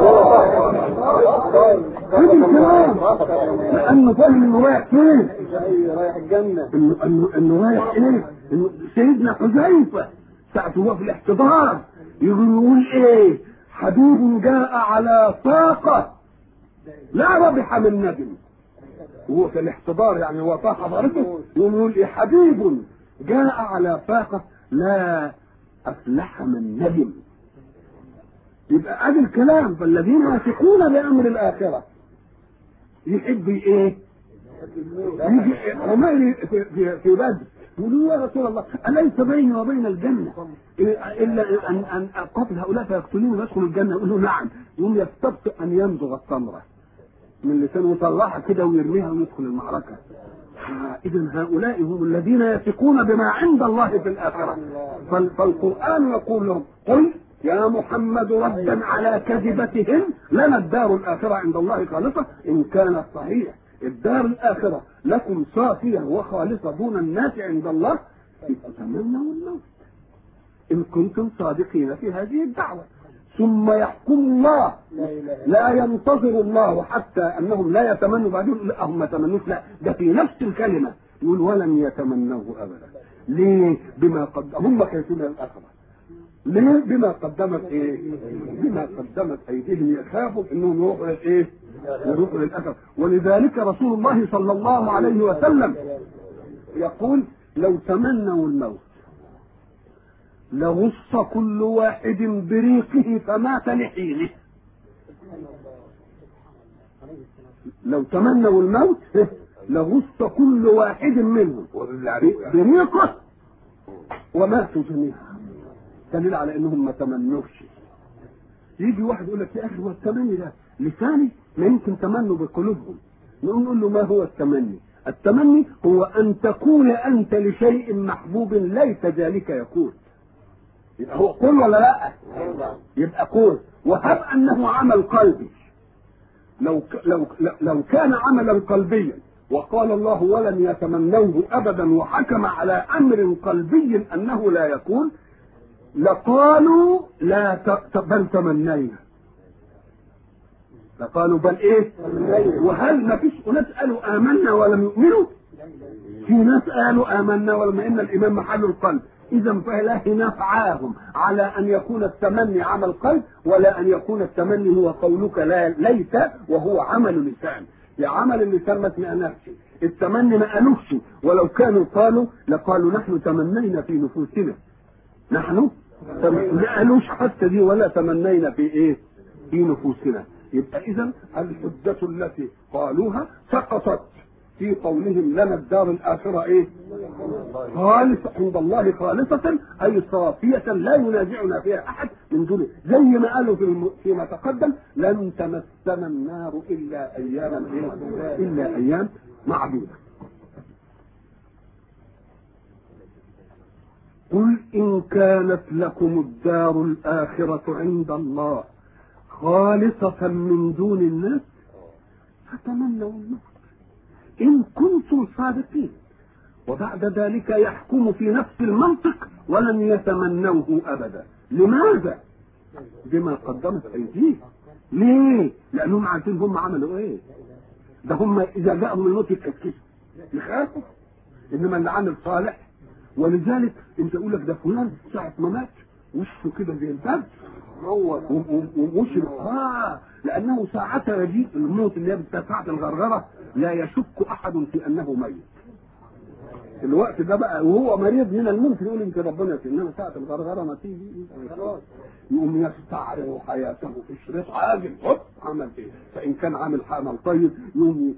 لانه فاهم انه رايح فين؟ رايح الجنه. انه رايح ايه؟ سيدنا حذيفه ساعه هو في الاحتضار يقول ايه؟ حبيب جاء على فاقه لا ربح من ندم. هو في الاحتضار يعني هو طاح حضرته يقول ايه؟ حبيب جاء على فاقه لا افلح من ندم. يبقى ادي الكلام. فالذين يثقون بامر الاخره يحب ايه؟ يجي عمير في بدر يقولوا يا رسول الله اليس بيني وبين الجنه الا ان اقاتل هؤلاء فيقتلوني ويدخل الجنه؟ يقول له نعم. يقوم يستبطئ ان يمضغ التمره من لسانه ويطلعها كده ويرميها ويدخل المعركه. اذا هؤلاء هم الذين يثقون بما عند الله في الاخره. فالقران يقول لهم قل يا محمد ردا على كذبتهم لنا الدار الاخره عند الله خالصه ان كانت صحيح. الدار الاخره لكم صافيه وخالصه دون الناس عند الله، فتمنوا الموت ان كنتم صادقين في هذه الدعوه. ثم يحكم الله، لا ينتظر الله حتى انهم لا يتمنوا بعدين يقول لا هم ما تمنوش، لا ده في نفس الكلمه يقول ولن يتمنوه ابدا. ليه؟ بما قد هم خايفين الاخره. ليه؟ بما قدمت ايه؟ بما قدمت ايديهم، يخافوا انهم يروحوا ايه؟ يروحوا للاخره. ولذلك رسول الله صلى الله عليه وسلم يقول لو تمنوا الموت لغص كل واحد بريقه فمات لحينه. لو تمنوا الموت لغص كل واحد منهم بريقه وماتوا جميعا. دليل على انهم ما تمنوش. يجي واحد يقول لك يا اخي هو التمني ده لساني؟ ما يمكن تمنوا بقلوبهم. نقول له ما هو التمني؟ التمني هو ان تكون انت لشيء محبوب ليس ذلك يكون. يبقى هو قول ولا لا؟ يبقى قول. وهب انه عمل قلبي، لو كان عملا قلبيا وقال الله ولن يتمنوه ابدا وحكم على امر قلبي انه لا يكون، لقالوا بل تمنينا. لقالوا بل ايه؟ وهل ما فيش ناس قالوا امنا ولم يؤمنوا؟ في ناس قالوا امنا ولم، ان الايمان محل القلب. اذا فلا نفعاهم على ان يكون التمني عمل قلب، ولا ان يكون التمني هو قولك لا ليس وهو عمل لسان. يا عمل اللسان ما تمناش، التمني ما قالوش، ولو كانوا قالوا لقالوا نحن تمنينا في نفوسنا. نحن ما قالوش حتى دي، ولا تمنينا في ايه؟ في نفوسنا. يبقى اذا الحجة التي قالوها سقطت في قولهم لنا الدار الآخرة ايه؟ خالصة عند الله، خالصة أي صافية لا ينازعنا فيها أحد من دونه، زي ما قالوا فيما تقدم لن تمسنا النار إلا أياما إلا أيام معدودة. قل إن كانت لكم الدار الآخرة عند الله خالصة من دون الناس فتمنوا الموت إن كنتم صادقين. وبعد ذلك يحكم في نفس المنطق ولن يتمنوه أبدا. لماذا؟ بما قدمت أيديهم. ليه؟ لأنهم عارفين هم عملوا إيه. ده هم إذا جاءهم الموت يتكسفوا يخافوا، إنما اللي عامل صالح. ولذلك أنت تقول لك ده فلان ساعة ما مات وشه كده زي البرد ومشرق، لأنه ساعتها يجيء الموت اللي هي ساعة الغرغرة لا يشك أحد في أنه ميت. الوقت ده بقى وهو مريض من الممكن يقول يمكن ربنا يكفي، انما ساعة الغرغرة ما تيجي يقوم يستعرض حياته في شريط عاجل عمل ايه؟ فإن كان عامل عمل طيب يقوم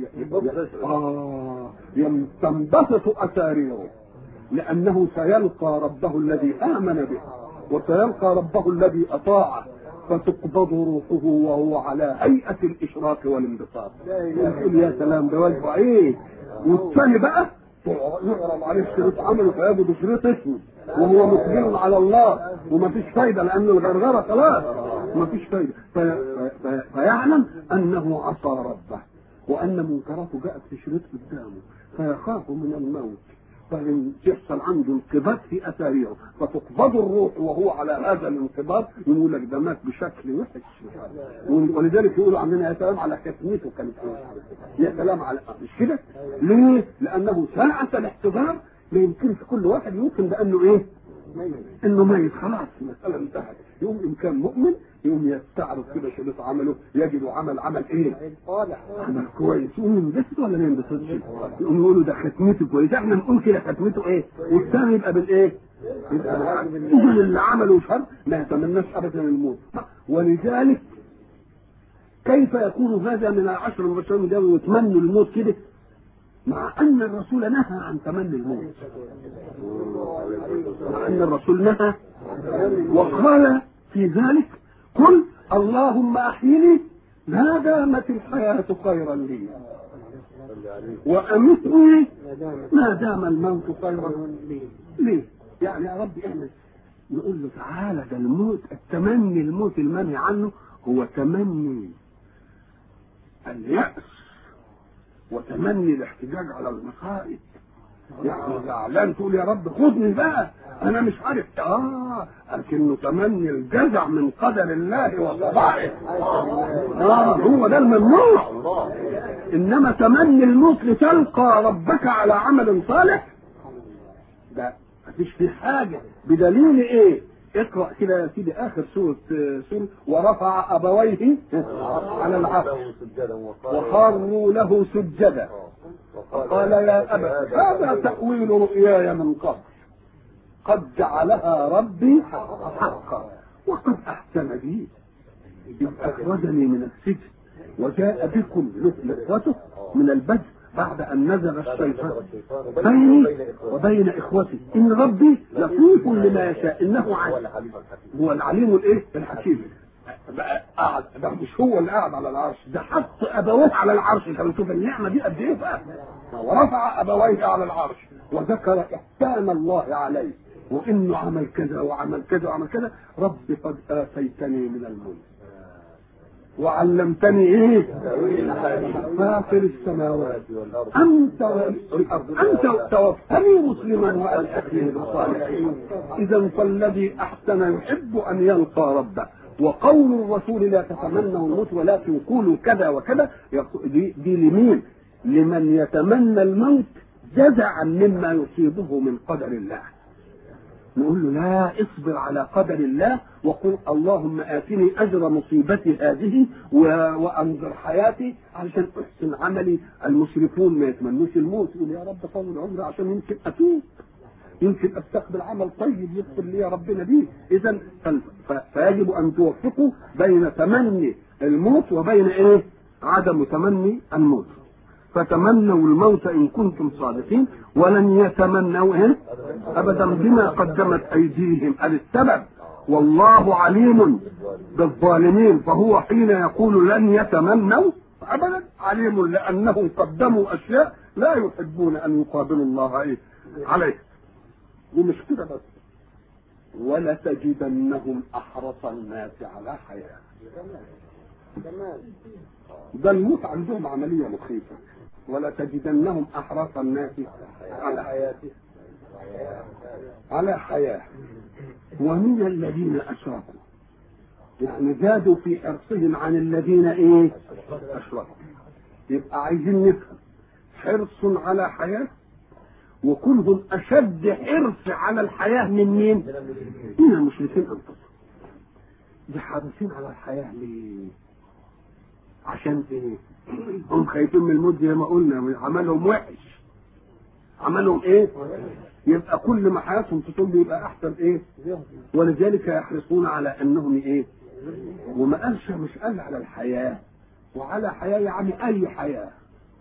تنبسط أساريره، لأنه سيلقى ربه الذي آمن به وسيلقى ربه الذي أطاعه، فتقبض روحه وهو على هيئة الإشراك والانبساط. يقول يا سلام ده وجهه ايه. والثاني بقى يعرض عليه شريط عمله فيجد شريط اسمه وهو مقبل على الله وما فيش فايده، لان الغرغره خلاص ما فيش فايده. فيعلم انه عصى ربه وان منكراته جاءت في شريط قدامه، فيخاف من الموت، فإن تحصل عنده انقباض في أثاريه فتقبض الروح وهو على هذا الانقباض، يقول لك ده مات بشكل وحش. ولذلك يقولوا عندنا يا سلام على ختمته كانت يا سلام على مش كده؟ ليه؟ لأنه ساعة الاحتضار ما يمكنش كل واحد يمكن بأنه إيه؟ إنه ميت خلاص المسألة انتهت. يقوم إن كان مؤمن يقوم يستعرض كده شريط عمله يجد عمل ايه؟ عمل كويس. يقوم ينبسط ولا ما ينبسطش؟ يقوم يقولوا ده ختمته كويس، احنا نقول كده ختمته ايه؟ والثاني يبقى بالايه؟ يبقى اللي عمله شر ما يتمناش ابدا الموت. ولذلك كيف يكون هذا من العشر المبشرين ده ويتمنوا الموت كده مع ان الرسول نهى عن تمني الموت؟ مع ان الرسول نهى وقال في ذلك قل اللهم احيني ما دامت الحياة خيرا لي وامتني ما دام الموت خيرا لي. يعني يا رب اعمل، نقول له تعالى ده الموت، التمني الموت المنهي عنه هو تمني اليأس وتمني الاحتجاج على المصائب. يعني زعلان تقول يا رب خذني بقى انا مش عارف لكنه تمني الجزع من قدر الله وقضائه. هو ده الممنوع. انما تمني الموت لتلقى ربك على عمل صالح ده مفيش في حاجه. بدليل ايه؟ اقرا كده يا سيدي اخر سوره ورفع ابويه على العرش وخروا له سجدا قال يا أبت هذا تأويل رؤياي من قبل قد جعلها ربي حقا وقد أحسن بي إذ أخرجني من السجن وجاء بكم لإخوته من البدء بعد أن نزغ الشيطان بيني وبين إخوتي إن ربي لطيف لما يشاء إنه هو العليم الإيه الحكيم. قاعد ده مش هو اللي قاعد على العرش، ده حط ابويه على العرش. انت بتشوف النعمه دي قد ايه بقى. ورفع ابويه على العرش وذكر احسان الله عليه وانه عمل كذا وعمل كذا وعمل كذا. رب قد اتيتني من الملك وعلمتني ايه؟ فاطر السماوات والارض انت توفني مسلما والحقني بالصالحين. اذا فالذي احسن يحب ان يلقى ربه. وقول الرسول لا تتمنوا الموت ولكن قولوا كذا وكذا، دي لمين؟ لمن يتمنى الموت جزعا مما يصيبه من قدر الله. نقول له لا، اصبر على قدر الله وقل اللهم آتني أجر مصيبتي هذه وأنظر حياتي علشان أحسن عملي. المشركون ما يتمنوش الموت، يقول يا رب طول عمري عشان يمكن أتوب، يمكن أستقبل عمل طيب يغفر لي يا ربنا بيه. إذا فيجب أن توفقوا بين تمني الموت وبين إيه؟ عدم تمني الموت. فتمنوا الموت إن كنتم صادقين ولن يتمنوا أبدا بما قدمت أيديهم. السبب والله عليم بالظالمين، فهو حين يقول لن يتمنوا أبدا عليم لأنهم قدموا أشياء لا يحبون أن يقابلوا الله عليه. ومش كده بس، ولتجدنهم أحرص الناس على حياة. ده الموت عندهم عملية مخيفة. ولتجدنهم أحرص الناس على حياة ومن الذين أشركوا، يعني زادوا في حرصهم عن الذين إيه؟ أشركوا. يبقى عايزين نفهم حرص على حياة، وكلهم أشد حرص على الحياة من مين؟ من المشركين أنفسهم. دي حريصين على الحياة ليه؟ عشان ايه؟ هم خايفين من الموت زي ما قلنا، عملهم وحش، عملهم ايه؟ يبقى كل ما حياتهم تطول يبقى احسن ايه؟ ولذلك يحرصون على انهم ايه؟ وما قالش، مش قال على الحياة، وعلى حياة يعني اي حياة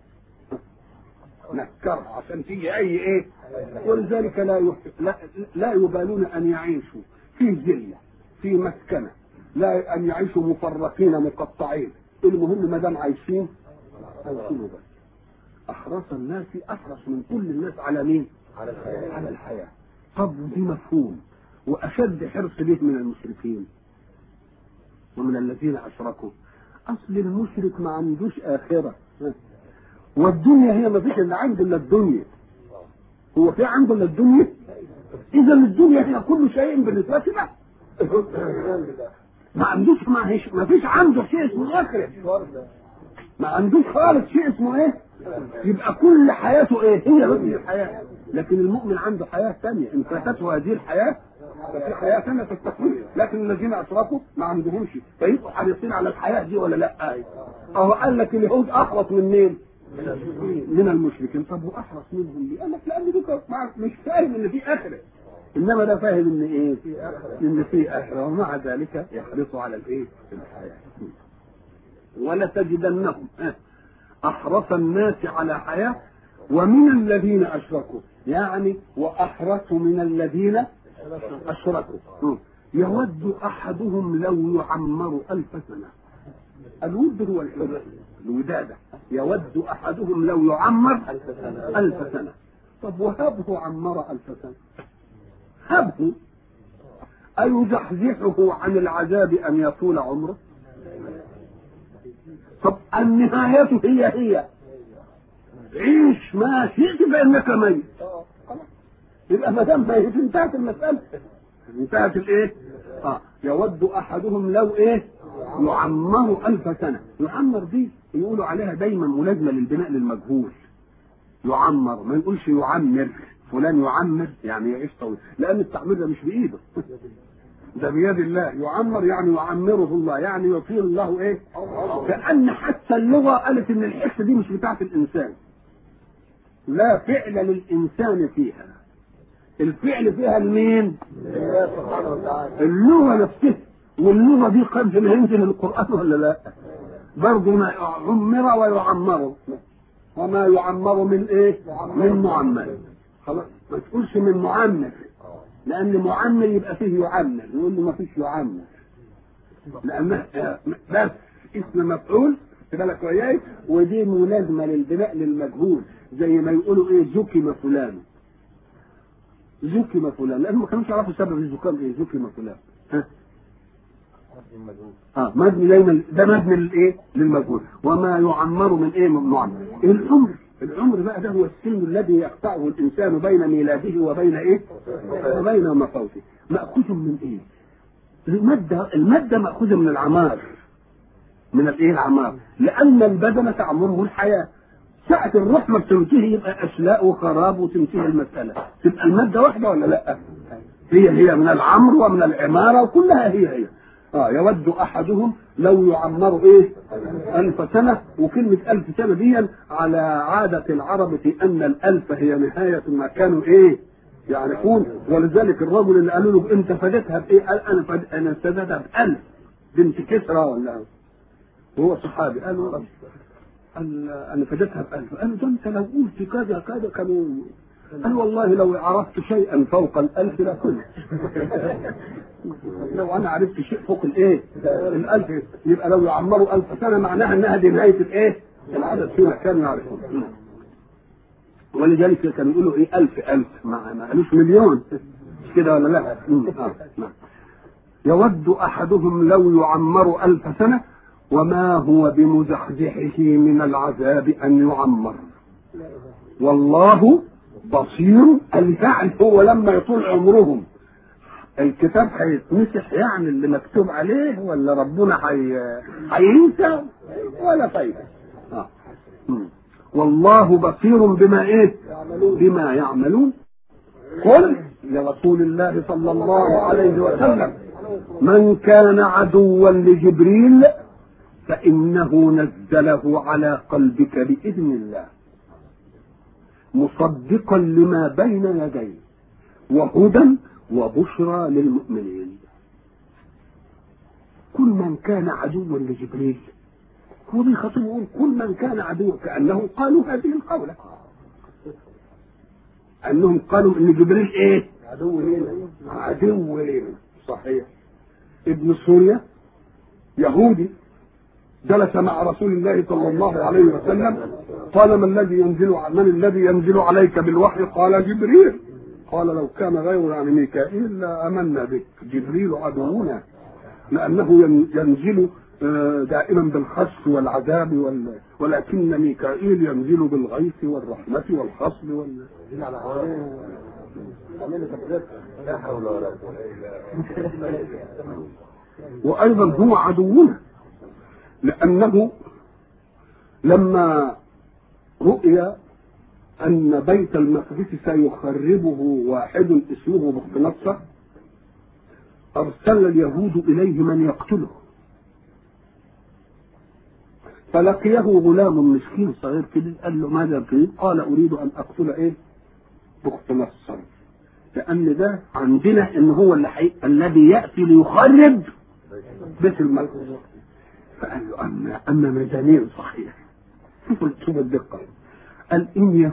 نكرها عشان تيجي اي ايه؟ ولذلك لا يبالون ان يعيشوا في ذلة في مسكنة، لا ان يعيشوا مفرقين مقطعين، المهم ما دام عايشين بس. احرص الناس احرص من كل الناس على مين؟ على الحياه. طب دي مفهوم، واشد حرص ليه من المشركين ومن الذين اشركوا. اصل المشرك ما عندوش اخره، والدنيا هي ما فيش اللي عنده الا الدنيا. هو في عنده الا الدنيا؟ اذا الدنيا هي كل شيء بالنسبه له. ما عندوش، ما فيش عنده شيء اسمه اخره، ما عندوش خالص شيء اسمه ايه. يبقى كل حياته ايه؟ هي بس الحياه. لكن المؤمن عنده حياه ثانيه، ان فاتته هذه الحياه ففي حياه ثانيه تستقبل. لكن الذين اشركوا ما عندهمش، فيبقوا حريصين على الحياه دي ولا لا؟ اهو قال لك اليهود احرص من مين؟ من المشركين. طب واحرص منهم ليه؟ قال لك لان دول مش فاهم ان في اخره، انما ده فاهم ان ايه؟ ان في اخره، ومع ذلك يحرص على الايه؟ الحياه. ولتجدنهم احرص الناس على حياه ومن الذين اشركوا، يعني واحرص من الذين اشركوا. يود احدهم لو يعمر 1000 سنه. الود هو الحب، الوداده. يود احدهم لو يعمر 1000 سنه. طب وهبه عمر 1000 سنه، هبه أيزحزحه عن العذاب أن يطول عمره؟ طب النهاية هي عيش ما شئت فإنك ميت. يبقى ما دام ميت انتهت المسألة، انتهت الايه؟ يود أحدهم لو ايه؟ يعمر 1000 سنة. يعمر دي يقولوا عليها دايما ملازمة للبناء للمجهول. يعمر، ما يقولش يعمر. فلان يعمر يعني يعيش طويل، لأن التعمير ده مش بإيده، ده بيد الله. يعمر يعني يعمره الله، يعني يطيل الله ايه؟ كأن حتى اللغة قالت ان الحس دي مش بتاعت الانسان، لا فعل للانسان فيها، الفعل فيها لمين؟ اللغة نفسها. واللغة دي قد ما ينزل القرآن ولا لا؟ برضه ما عمر ويعمر، وما يعمر من ايه؟ من معمر. خلاص ما تقولش من معمر، لأن معمر يبقى فيه يعمر، يقول له ما فيش يعمر، لأن بس اسم مفعول في بالك وياي، ودي ملازمة للبناء للمجهول، زي ما يقولوا ايه؟ زكم فلان، زكم فلان، لأنهم ما كانوش يعرفوا سبب الزكام ايه؟ زكم فلان. مبني دايما، ده مبني للايه؟ للمجهول. وما يعمر من ايه؟ من معمر. العمر بقى ده هو السن الذي يقطعه الانسان بين ميلاده وبين ايه؟ وبين مفوته. مأخوذ من ايه؟ المادة مأخوذة من العمار، من الايه؟ العمار، لان البدن تعمره الحياة. ساعة الروح ما بتنتهي يبقى اشلاء وخراب وتنتهي المسألة. تبقى المادة واحدة ولا لا؟ هي من العمر ومن العمارة وكلها هي. يود احدهم لو يعمر ايه؟ 1000 سنة. وكلمة 1000 سنة دي على عادة العرب في ان الالف هي نهاية ما كانوا ايه؟ يعرفون. ولذلك الرجل اللي قالوا له انت فدتها بايه؟ قال انا فدتها ب1000 بنت كسرى ولا هو صحابي. قالوا انا فدتها ب1000. قالوا ده انت لو قلت كذا كذا كانوا. قال والله لو عرفت شيئا فوق 1000 لكنت. لو انا عرفت شيء فوق الايه؟ 1000 يبقى لو يعمروا 1000 سنة معناها انها دي نهاية الايه؟ العدد فيما كانوا يعرفون. ولذلك كانوا يقولوا ايه؟ 1000 ما قالوش مليون. مش كده ولا لا؟ نعم. يود احدهم لو يعمر 1000 سنة وما هو بمزحزحه من العذاب ان يعمر والله بصير. الفعل هو لما يطول عمرهم الكتاب هيتمسح يعني اللي مكتوب عليه، ولا ربنا هينسى ولا فايدة. والله بصير بما ايه؟ بما يعملون. قل لرسول الله صلى الله عليه وسلم من كان عدوا لجبريل فإنه نزله على قلبك بإذن الله مصدقا لما بين يديه وهدى وبشرى للمؤمنين. كل من كان عدوا لجبريل، هو بيخاطب يقول كل من كان عدوا، كأنهم قالوا هذه القولة، أنهم قالوا إن جبريل إيه؟ عدو لنا. صحيح. ابن سوريا يهودي جلس مع رسول الله صلى الله عليه وسلم، قال من الذي ينزل عليك بالوحي؟ قال جبريل. قال لو كان غير يعني ميكائيل لآمنا بك، جبريل عدونا، لأنه ينزل دائما بالخس والعذاب ولكن ميكائيل ينزل بالغيث والرحمة والخصب لا حول ولا قوة إلا بالله. وأيضا هو عدونا، لأنه لما رؤي أن بيت المقدس سيخربه واحد اسمه بختنصر أرسل اليهود إليه من يقتله، فلقيه غلام مسكين صغير كده، قال له ماذا تريد؟ قال أريد أن أقتل إيه؟ بختنصر، لأن ده عندنا إن هو الذي يأتي ليخرب بيت المقدس. فقال له أما مجانين صحيح. شوف الدقة. قال إن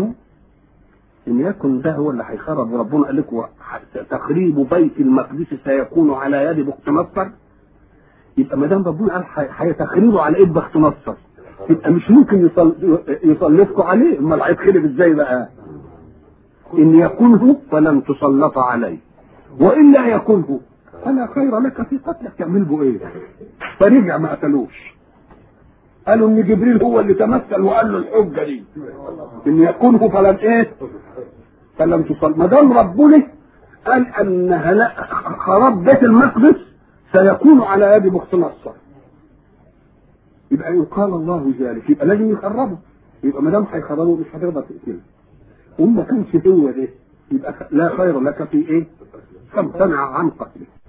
يكن ده هو اللي هيخرب، وربنا قال لك تخريب بيت المقدس سيكون على يد بختنصر، يبقى ما دام ربنا قال هيتخربوا على ايد بختنصر يبقى مش ممكن يسلطكم عليه. امال هيتخرب ازاي بقى؟ ان يكنه فلن تسلط عليه، وان لا يكنه فلا خير لك في قتلك. تعمل به ايه؟ فرجع ما قتلوش، قالوا ان جبريل هو اللي تمثل وقال له الحجه دي ان يكنه فلن ايه؟ فلن تسلط. ما دام ربنا قال ان خراب بيت المقدس سيكون على يد بختنصر، يبقى يقال الله ذلك، يبقى لازم يخربه. يبقى ما دام هيخربه مش هتقدر تقتله، وما كانش هو ده يبقى لا خير لك في ايه؟ فامتنع عن قتله.